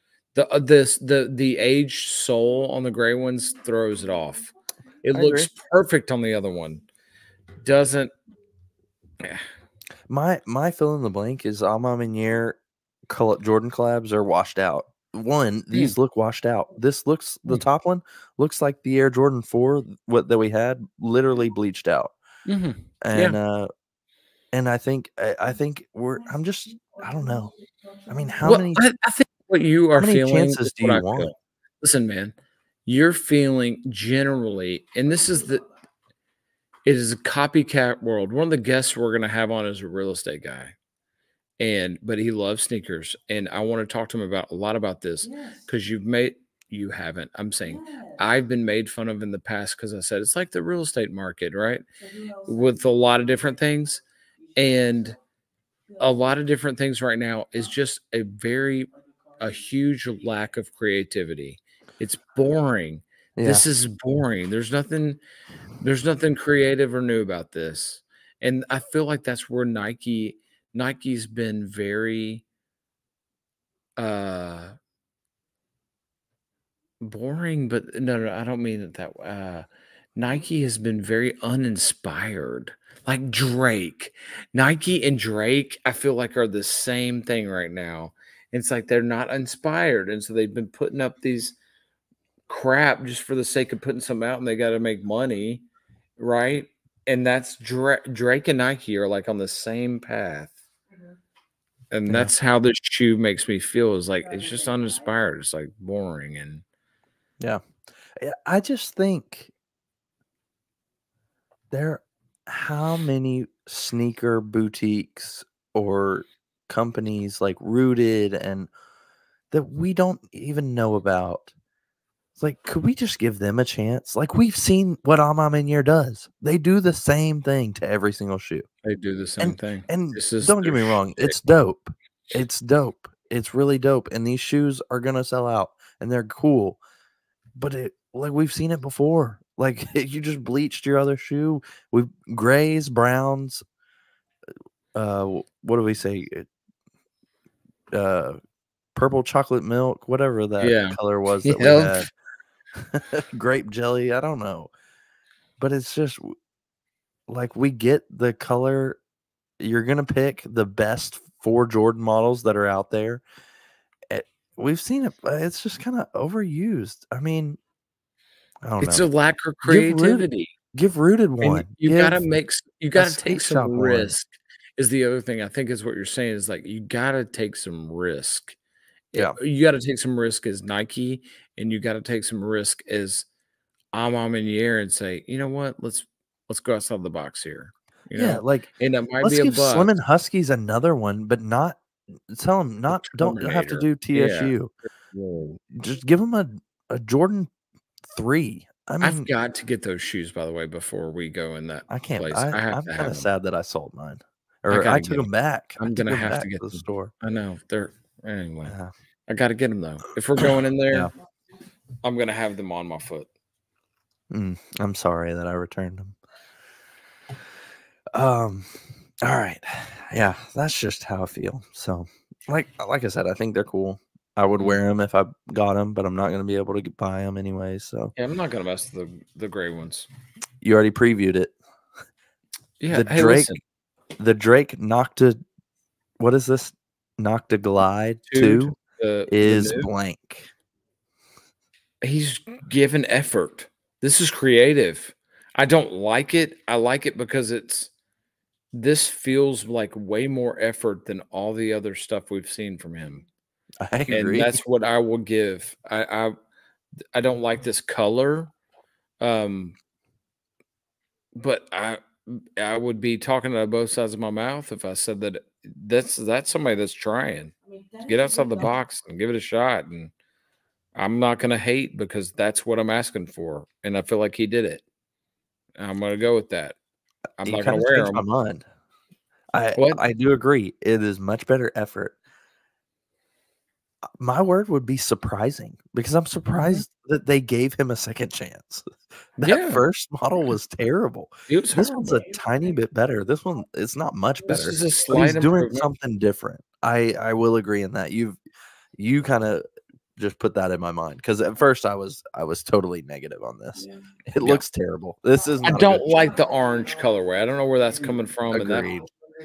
The aged sole on the gray ones throws it off. It looks perfect on the other one. Doesn't. Yeah. My fill in the blank is Amamenier Jordan collabs are washed out. These look washed out. This looks the top one looks like the Air Jordan 4 that we had literally bleached out. Mm-hmm. And I think I don't know. I mean, how many? I think what you are feeling. Chances do you want? Listen, man, you're feeling generally, and it is a copycat world. One of the guests we're going to have on is a real estate guy. But he loves sneakers, and I want to talk to him a lot about this because you haven't. I'm saying I've been made fun of in the past because I said it's like the real estate market, right? With a lot of different things, and a lot of different things right now is just a huge lack of creativity. It's boring. Yeah. This is boring. There's nothing creative or new about this, and I feel like that's where Nike's been very boring, but no, I don't mean it that Nike has been very uninspired. Like Drake. Nike and Drake, I feel like are the same thing right now. It's like they're not inspired, and so they've been putting up these crap just for the sake of putting some out, and they got to make money, right? and that's Drake and Nike are like on the same path. And Yeah. that's how this shoe makes me feel, is like it's just uninspired. It's like boring. And I just think how many sneaker boutiques or companies like Rooted and that we don't even know about. It's like, could we just give them a chance? Like, we've seen what Amaminier does. They do the same thing to every single shoe. they do the same thing. And This is don't get me their wrong, shit. it's dope. It's dope. It's really dope. And these shoes are gonna sell out and they're cool. But like we've seen it before. Like you just bleached your other shoe with grays, browns, what do we say? Purple chocolate milk, whatever that color was that we had. Grape jelly, I don't know. But it's just like we get the color. You're gonna pick the best 4 Jordan models that are out there. We've seen it. It's just kind of overused. I mean, I don't know. It's a lack of creativity. Give Rooted one. You gotta take some one. risk. Is the other thing I think is what you're saying is like you gotta take some risk. Yeah, you gotta take some risk as Nike, and you gotta take some risk as Amaminier and say, you know what, let's go outside the box here. You know? like, and it might let's be a give buck. Slim and Huskies another one, but not tell them don't have to do TSU. Yeah. Just give them a Jordan 3. I mean, I've got to get those shoes, by the way, before we go in that I can't. place. I'm kind of sad that I sold mine, or I I took them back. I'm gonna have to get the them. store. I know they're anyway. I got to get them though. If we're going in there, I'm gonna have them on my foot. I'm sorry that I returned them. All right, yeah, that's just how I feel. So, like I said, I think they're cool. I would wear them if I got them, but I'm not going to be able to buy them anyway. So yeah, I'm not going to mess with the gray ones. You already previewed it. Yeah, the Drake Nocta. What is this? Nocta Glide 2 is blank. He's given effort. This is creative. I don't like it. I like it because this feels like way more effort than all the other stuff we've seen from him. I agree. And that's what I will give. I don't like this color. But I would be talking out of both sides of my mouth if I said that that's somebody that's trying. Get outside the box and give it a shot. And I'm not going to hate because that's what I'm asking for. And I feel like he did it. I'm going to go with that. I'm not going to wear them. My mind. I do agree. It is much better effort. My word would be surprising because I'm surprised that they gave him a second chance. That first model was terrible. This one's a tiny bit better. This one, it's not much better. This is a slight He's doing something different. I will agree in that. You kind of just put that in my mind because at first I was totally negative on this. Yeah. It looks terrible. This is. I don't like the orange colorway. I don't know where that's coming from. Agreed.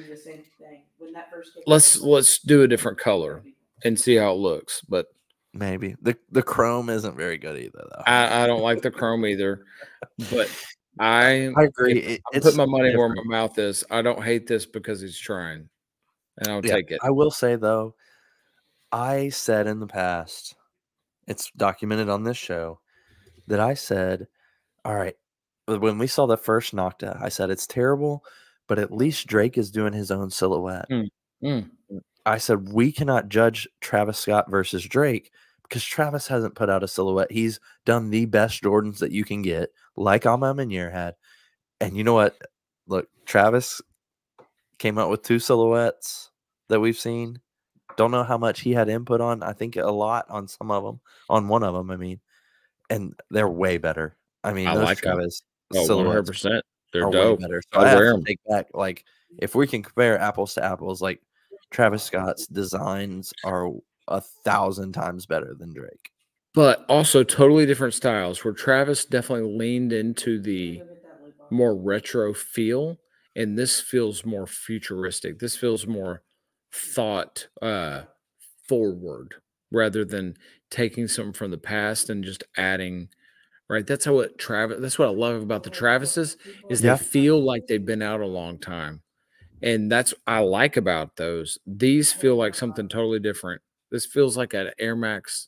Let's do a different color and see how it looks. But maybe the chrome isn't very good either, though. I don't like the chrome either. But I agree. I put my money where my mouth is. I don't hate this because he's trying, and I'll take it. I will say though, I said in the past, it's documented on this show, that I said, all right, when we saw the first Nocta, I said it's terrible, but at least Drake is doing his own silhouette. I said we cannot judge Travis Scott versus Drake because Travis hasn't put out a silhouette. He's done the best Jordans that you can get, like Amaminier had. And you know what? Look, Travis came out with 2 silhouettes that we've seen. Don't know how much he had input on. I think a lot on some of them. On one of them, I mean. And they're way better. I mean, those like Travis silhouettes 100%. They're way dope. better. So I have to take back, like, if we can compare apples to apples, like, Travis Scott's designs are 1,000 times better than Drake. But also totally different styles, where Travis definitely leaned into the more retro feel, and this feels more futuristic. This feels more thought forward rather than taking something from the past and just adding right? That's how it Travis. That's what I love about the Travises is Yeah. they feel like they've been out a long time, and that's I like about those. These feel like something totally different. This feels like an Air Max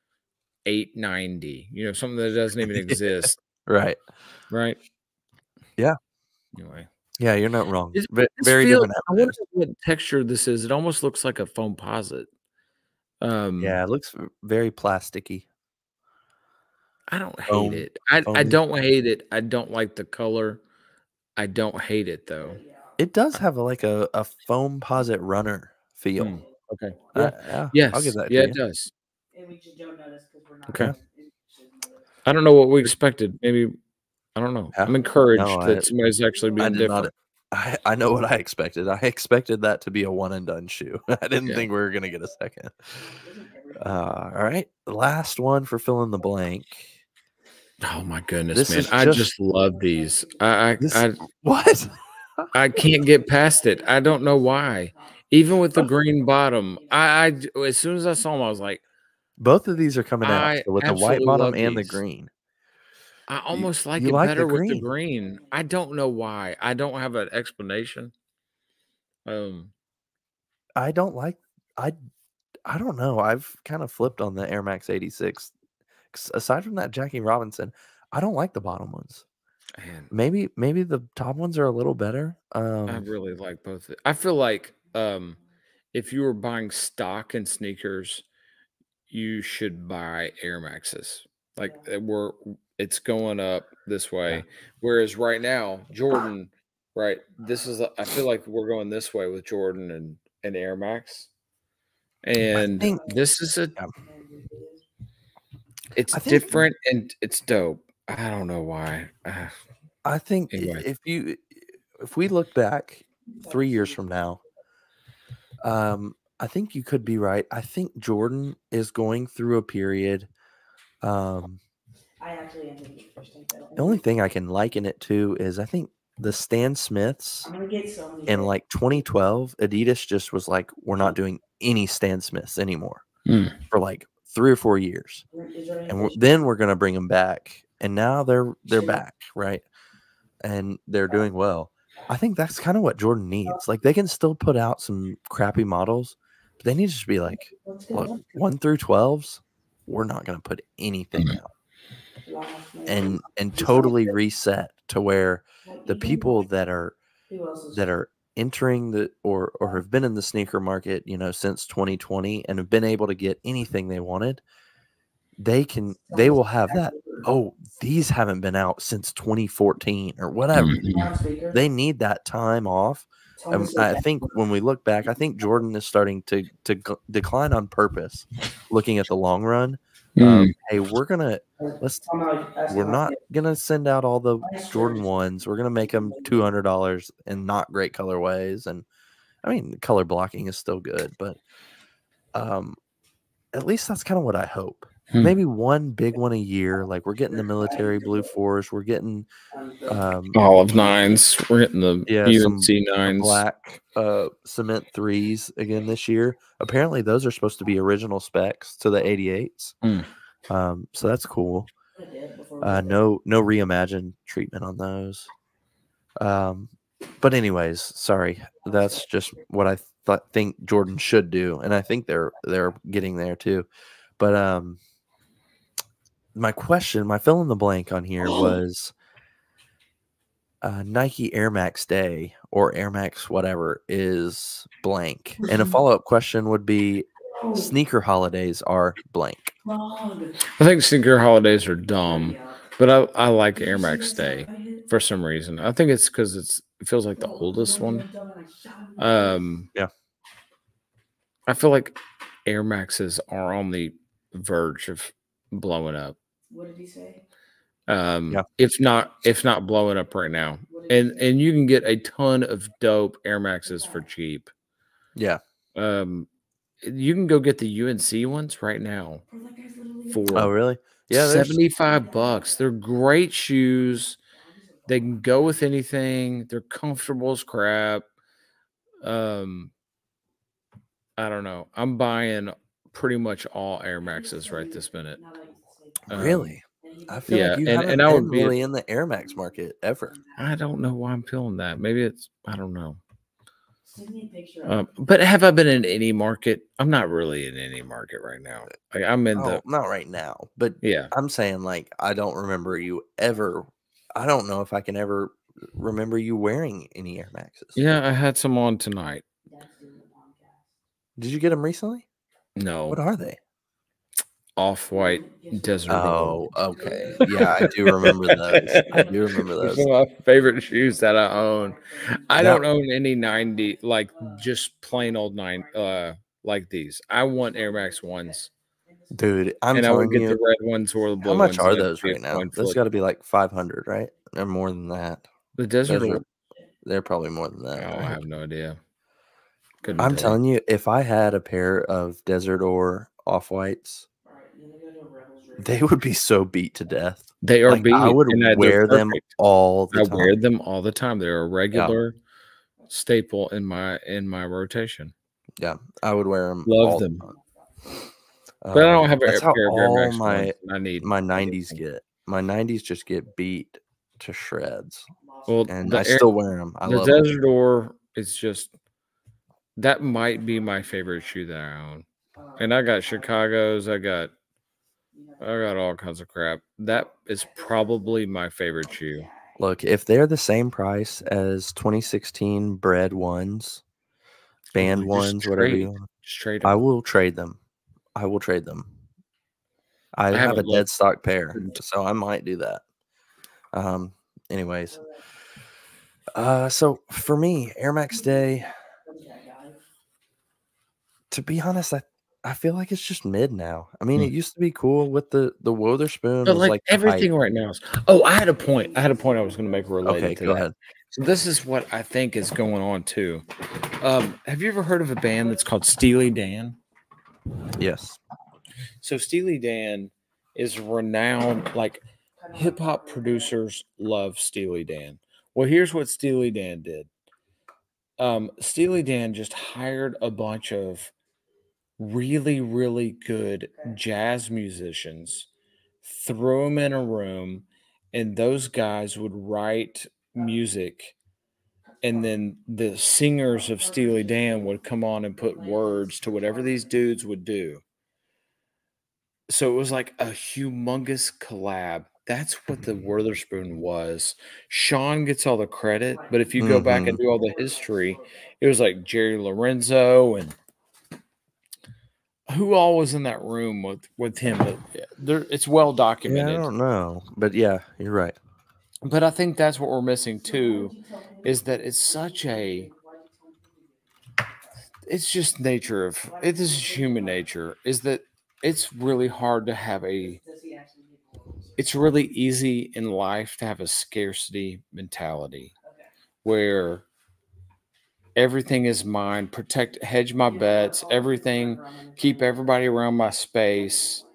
890. You know, something that doesn't even exist, Right. right? Yeah. Anyway, Yeah, you're not wrong. this Very feels. different I wonder avenues. what texture this is. It almost looks like a foam posit. Yeah, it looks very plasticky. I don't hate Foam, it. I foamy. don't hate it. I don't like the color. I don't hate it though. It does have a foam posit runner feel. Hmm. Okay. Yeah, I'll give Yes. that Yeah, to it you. does. And we just don't notice because we're not. Okay. interested in those. I don't know what we expected. Maybe I don't know. Yeah. I'm encouraged No, that somebody's actually I being did different. not. I know what I expected. I expected that to be a one and done shoe. I didn't Yeah. think we were gonna get a second. All right, the last one for fill in the blank. Oh my goodness, This man! is I just- just love these. I What? I can't get past it. I don't know why. Even with the green bottom, I as soon as I saw them, I was like, Both of these are coming out I so with the white absolutely bottom love and the these. green. I almost like you it like the better with the green. green. I don't know why. I don't have an explanation. I don't like. I don't know. I've kind of flipped on the Air Max 86. Aside from that Jackie Robinson, I don't like the bottom ones. Man, Maybe the top ones are a little better. I really like both. I feel like if you were buying stock in sneakers, you should buy Air Maxes. Like it's going up this way. Yeah. Whereas right now, Jordan, right? I feel like we're going this way with Jordan and Air Max. And think- this is Yeah. it's I think- different and it's dope. I don't know why. I think Anyway. if we look back 3 years from now, I think you could be right. I think Jordan is going through a period. I actually am thinking first take that. The only thing I can liken it to is I think the Stan Smiths I'm gonna get so many. in like 2012, Adidas just was like, we're not doing any Stan Smiths anymore for like 3 or 4 years, and then we're gonna bring them back. And now they're back, right? And they're doing well. I think that's kind of what Jordan needs. Like they can still put out some crappy models, but they need to just be like, look, 1 through 12s, we're not gonna put anything out. And totally reset to where the people that are entering the or have been in the sneaker market, you know, since 2020 and have been able to get anything they wanted, they will have that. Oh, these haven't been out since 2014 or whatever. They need that time off. I think when we look back, I think Jordan is starting to decline on purpose, looking at the long run. Hey, we're not gonna send out all the Jordan ones. We're gonna make them $200 in not great colorways, and I mean the color blocking is still good, but at least that's kind of what I hope. Maybe one big one a year. Like we're getting the military blue 4s, we're getting olive 9s, we're hitting the UNC 9s, black cement 3s again this year. Apparently, those are supposed to be original specs to the 88s. So that's cool. No reimagined treatment on those. But anyways, sorry. That's just what I think Jordan should do, and I think they're getting there too. But my fill in the blank on here was Nike Air Max Day or Air Max whatever is blank, and a follow-up question would be sneaker holidays are blank. I think sneaker holidays are dumb, but I like Air Max Day for some reason. I think it's because it feels like the oldest one. Yeah. I feel like Air Maxes are on the verge of blowing up. What did he say? If not blowing up right now. And you can get a ton of dope Air Maxes for cheap. Yeah. You can go get the UNC ones right now for Oh, really? Yeah, $75. They're great shoes. They can go with anything. They're comfortable as crap. I don't know. I'm buying pretty much all Air Maxes right this minute. Really? I feel Yeah, like you and haven't I been would be. really in the Air Max market ever. I don't know why I'm feeling that. Maybe it's I don't know. Send me a picture. But have I been in any market? I'm not really in any market right now. Like I'm in the Not right now, but yeah. I'm saying like I don't remember you ever. I don't know if I can ever remember you wearing any Air Maxes. Yeah, I had some on tonight. Did you get them recently? No, What are they? Off-white desert. Oh, okay. Yeah, I do remember those. I do remember Those those. are my favorite shoes that I own. I That- don't own any 90 like just plain old 9 like these. I want Air Max ones. Dude, I'm And I would telling get you, the red ones or the blue how much ones. are and it'd those be a right now? coin Those flip. got to be like 500, right? Or more than that. The desert. Those they're probably more than that. Oh, I right? have no idea. Couldn't I'm tell you. telling you, if I had a pair of Desert or Off Whites, they would be so beat to death. They are Like, beat. I would and they're wear them perfect. all the I time. wear them all the time. They're a regular staple in my rotation. Yeah, I would wear them. Love all them. The time. But I don't have a that's how pair of Air all Max ones. I need my 90s get. My 90s just get beat to shreds, well, and I still wear them. I the love them. Desert Door is just that might be my favorite shoe that I own. And I got Chicago's. I got all kinds of crap. That is probably my favorite shoe. Look, if they're the same price as 2016 Bread ones, Band Just ones, whatever trade. you want, Just trade I them. will trade them. I will trade them. I have a haven't dead looked. stock pair, so I might do that. Anyways, so for me, Air Max Day, to be honest, I feel like it's just mid now. I mean, it used to be cool with the Wotherspoon. But was like the everything hype. right now is. Oh, I had a point. I was going to make related Okay, to go that. ahead. So this is what I think is going on too. Have you ever heard of a band that's called Steely Dan? Yes. So Steely Dan is renowned. Like hip hop producers love Steely Dan. Well, here's what Steely Dan did. Steely Dan just hired a bunch of really, really good jazz musicians, threw them in a room, and those guys would write music. And then the singers of Steely Dan would come on and put words to whatever these dudes would do. So it was like a humongous collab. That's what the Witherspoon was. Sean gets all the credit, but if you go back and do all the history, it was like Jerry Lorenzo and who all was in that room with him. It's well documented. Yeah, I don't know, but yeah, you're right. But I think that's what we're missing too, is that it's such a. It's just nature of it. This is human nature. Is that it's really hard to have a. It's really easy in life to have a scarcity mentality, where everything is mine. Hedge my bets. Everything. Keep everybody around my space.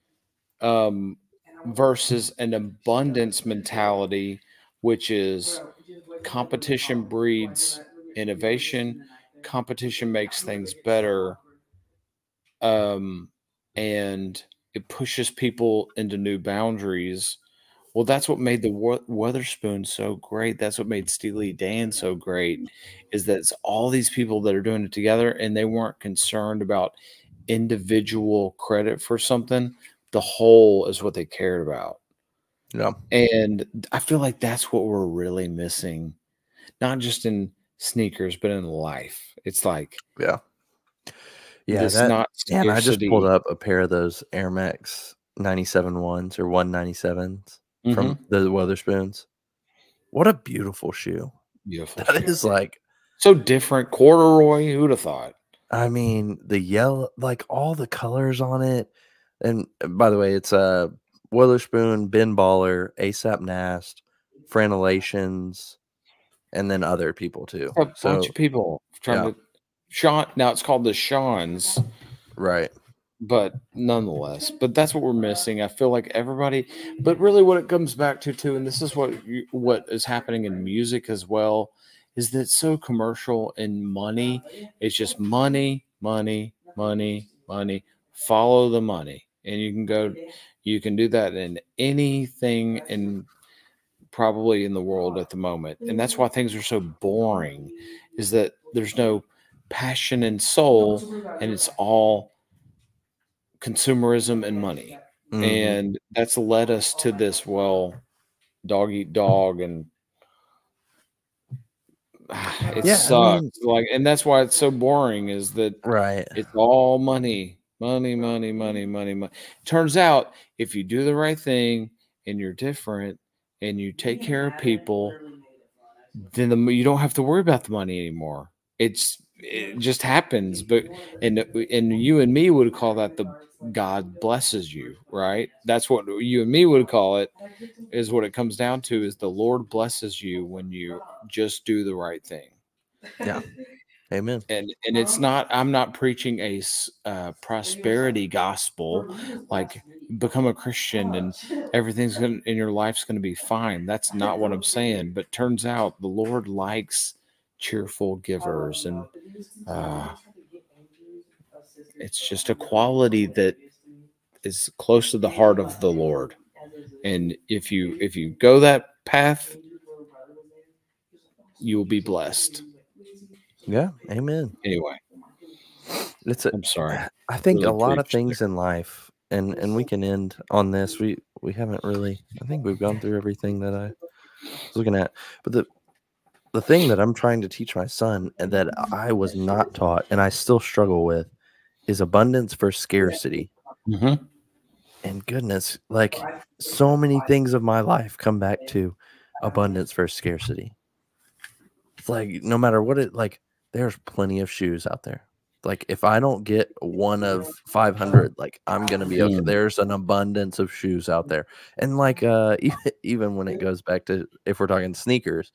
Versus an abundance mentality, which is competition breeds innovation. Competition makes things better. And it pushes people into new boundaries. Well, that's what made the Witherspoon so great. That's what made Steely Dan so great, is that it's all these people that are doing it together, and they weren't concerned about individual credit for something. The whole is what they cared about. Yeah. And I feel like that's what we're really missing, not just in sneakers, but in life. It's like, yeah. Not and I just pulled up a pair of those Air Max 97 ones or 197s from the Witherspoons. What a beautiful shoe. Beautiful. That is like so different. Corduroy, who'd have thought? I mean, the yellow, like all the colors on it. And by the way, it's Witherspoon, Ben Baller, ASAP Nast, Frenelations, and then other people too. A bunch of people trying to Sean. Now it's called the Sean's, right? But nonetheless, that's what we're missing. I feel like everybody, but really, what it comes back to too, and this is what is happening in music as well, is that it's so commercial and money. It's just money, money, money, money. Follow the money. and you can do that in anything in probably in the world at the moment. And that's why things are so boring, is that there's no passion and soul, and it's all consumerism and money. Mhm. And that's led us to this, well, dog eat dog, and it sucks. And that's why it's so boring, is that Right. it's all money. Turns out, if you do the right thing and you're different and you take care of people, then you don't have to worry about the money anymore. It just happens. But and you and me would call that the God blesses you, right? That's what you and me would call it, is what it comes down to, is the Lord blesses you when you just do the right thing. Yeah. Amen. And it's not, I'm not preaching a prosperity gospel, like become a Christian and everything's in your life's going to be fine. That's not what I'm saying. But turns out the Lord likes cheerful givers, and it's just a quality that is close to the heart of the Lord. And if you go that path, you will be blessed. Yeah. Amen. Anyway, I'm sorry. I think Really a lot of preached things there. in life, and we can end on this. We haven't really, I think we've gone through everything that I was looking at. But the thing that I'm trying to teach my son, and that I was not taught and I still struggle with, is abundance versus scarcity. Mm-hmm. And goodness, like, so many things of my life come back to abundance versus scarcity. It's like, no matter what it, like, there's plenty of shoes out there. Like, if I don't get one of 500, like, I'm gonna be okay. There's an abundance of shoes out there. And like, even when it goes back to, if we're talking sneakers,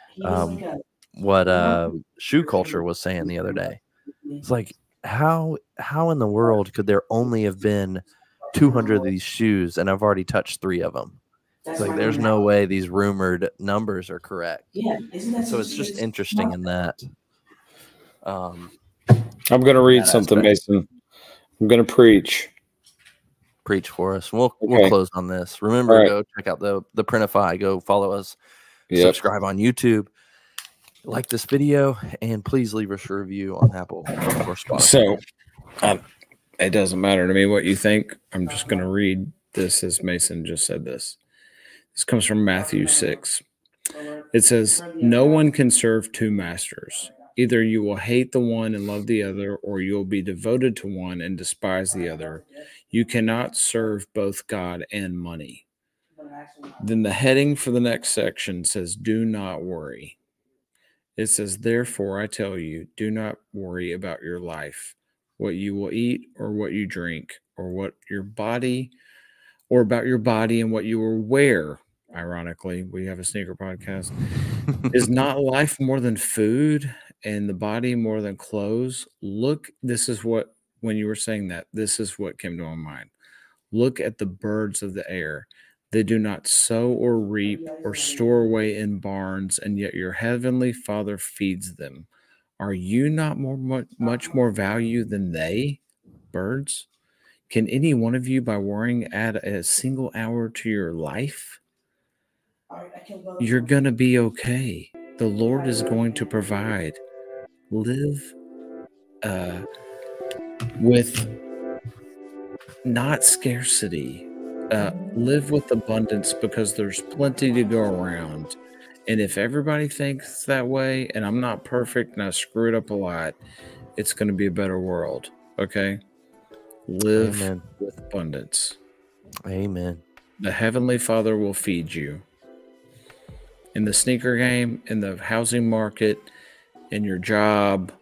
what shoe culture was saying the other day, it's like, how in the world could there only have been 200 of these shoes and I've already touched 3 of them? It's like, there's no way these rumored numbers are correct. So it's just interesting in that. I'm going to read something, Mason. I'm going to preach for us. We'll close on this. Remember, go check out the Printify. Go follow us. Subscribe on YouTube. Like this video, and please leave us a review on Apple or Spotify. So, it doesn't matter to me what you think. I'm just going to read this as Mason just said this. This comes from Matthew 6. It says, "No one can serve 2 masters. Either you will hate the one and love the other, or you will be devoted to one and despise the other. You cannot serve both God and money." Then the heading for the next section says, "Do not worry." It says, "Therefore, I tell you, do not worry about your life, what you will eat or what you drink, or what your body, or about your body and what you will wear." Ironically, we have a sneaker podcast. "Is not life more than food, and the body more than clothes?" Look, this is what, when you were saying that, this is what came to my mind. "Look at the birds of the air. They do not sow or reap or store away in barns, and yet your heavenly Father feeds them. Are you not much more value than they, birds? Can any one of you, by worrying, add a single hour to your life?" You're going to be okay. The Lord is going to provide. Live with not scarcity. Live with abundance, because there's plenty to go around. And if everybody thinks that way, and I'm not perfect and I screw it up a lot, it's going to be a better world. Okay? Live with abundance. Amen. The Heavenly Father will feed you. In the sneaker game, in the housing market, in your job.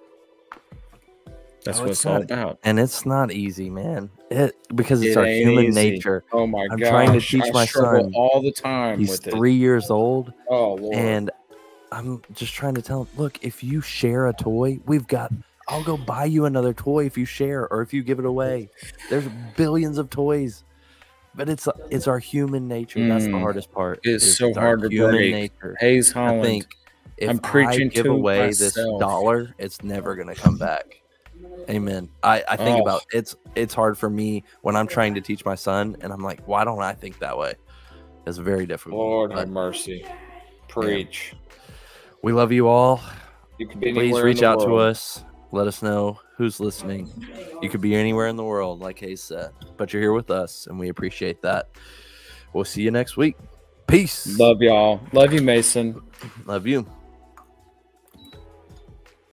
That's what it's all about. And it's not easy, man. Because it's our human nature. Oh my God. I'm trying to teach my son all the time. He's 3 years old. Oh, Lord. And I'm just trying to tell him, look, if you share a toy, I'll go buy you another toy if you share, or if you give it away. There's billions of toys. But it's our human nature. That's the hardest part. It's so hard to break. Nature. Hayes Holland. I think if I'm preaching I give to away myself. this $1, it's never going to come back. Amen. I think about it's hard for me when I'm trying to teach my son, and I'm like, why don't I think that way? It's very difficult. Lord have mercy. Preach. We love you all. You can be Please reach out to us. Let us know who's listening. You could be anywhere in the world, like Hayes said, but you're here with us, and we appreciate that. We'll see you next week. Peace. Love y'all. Love you, Mason. Love you.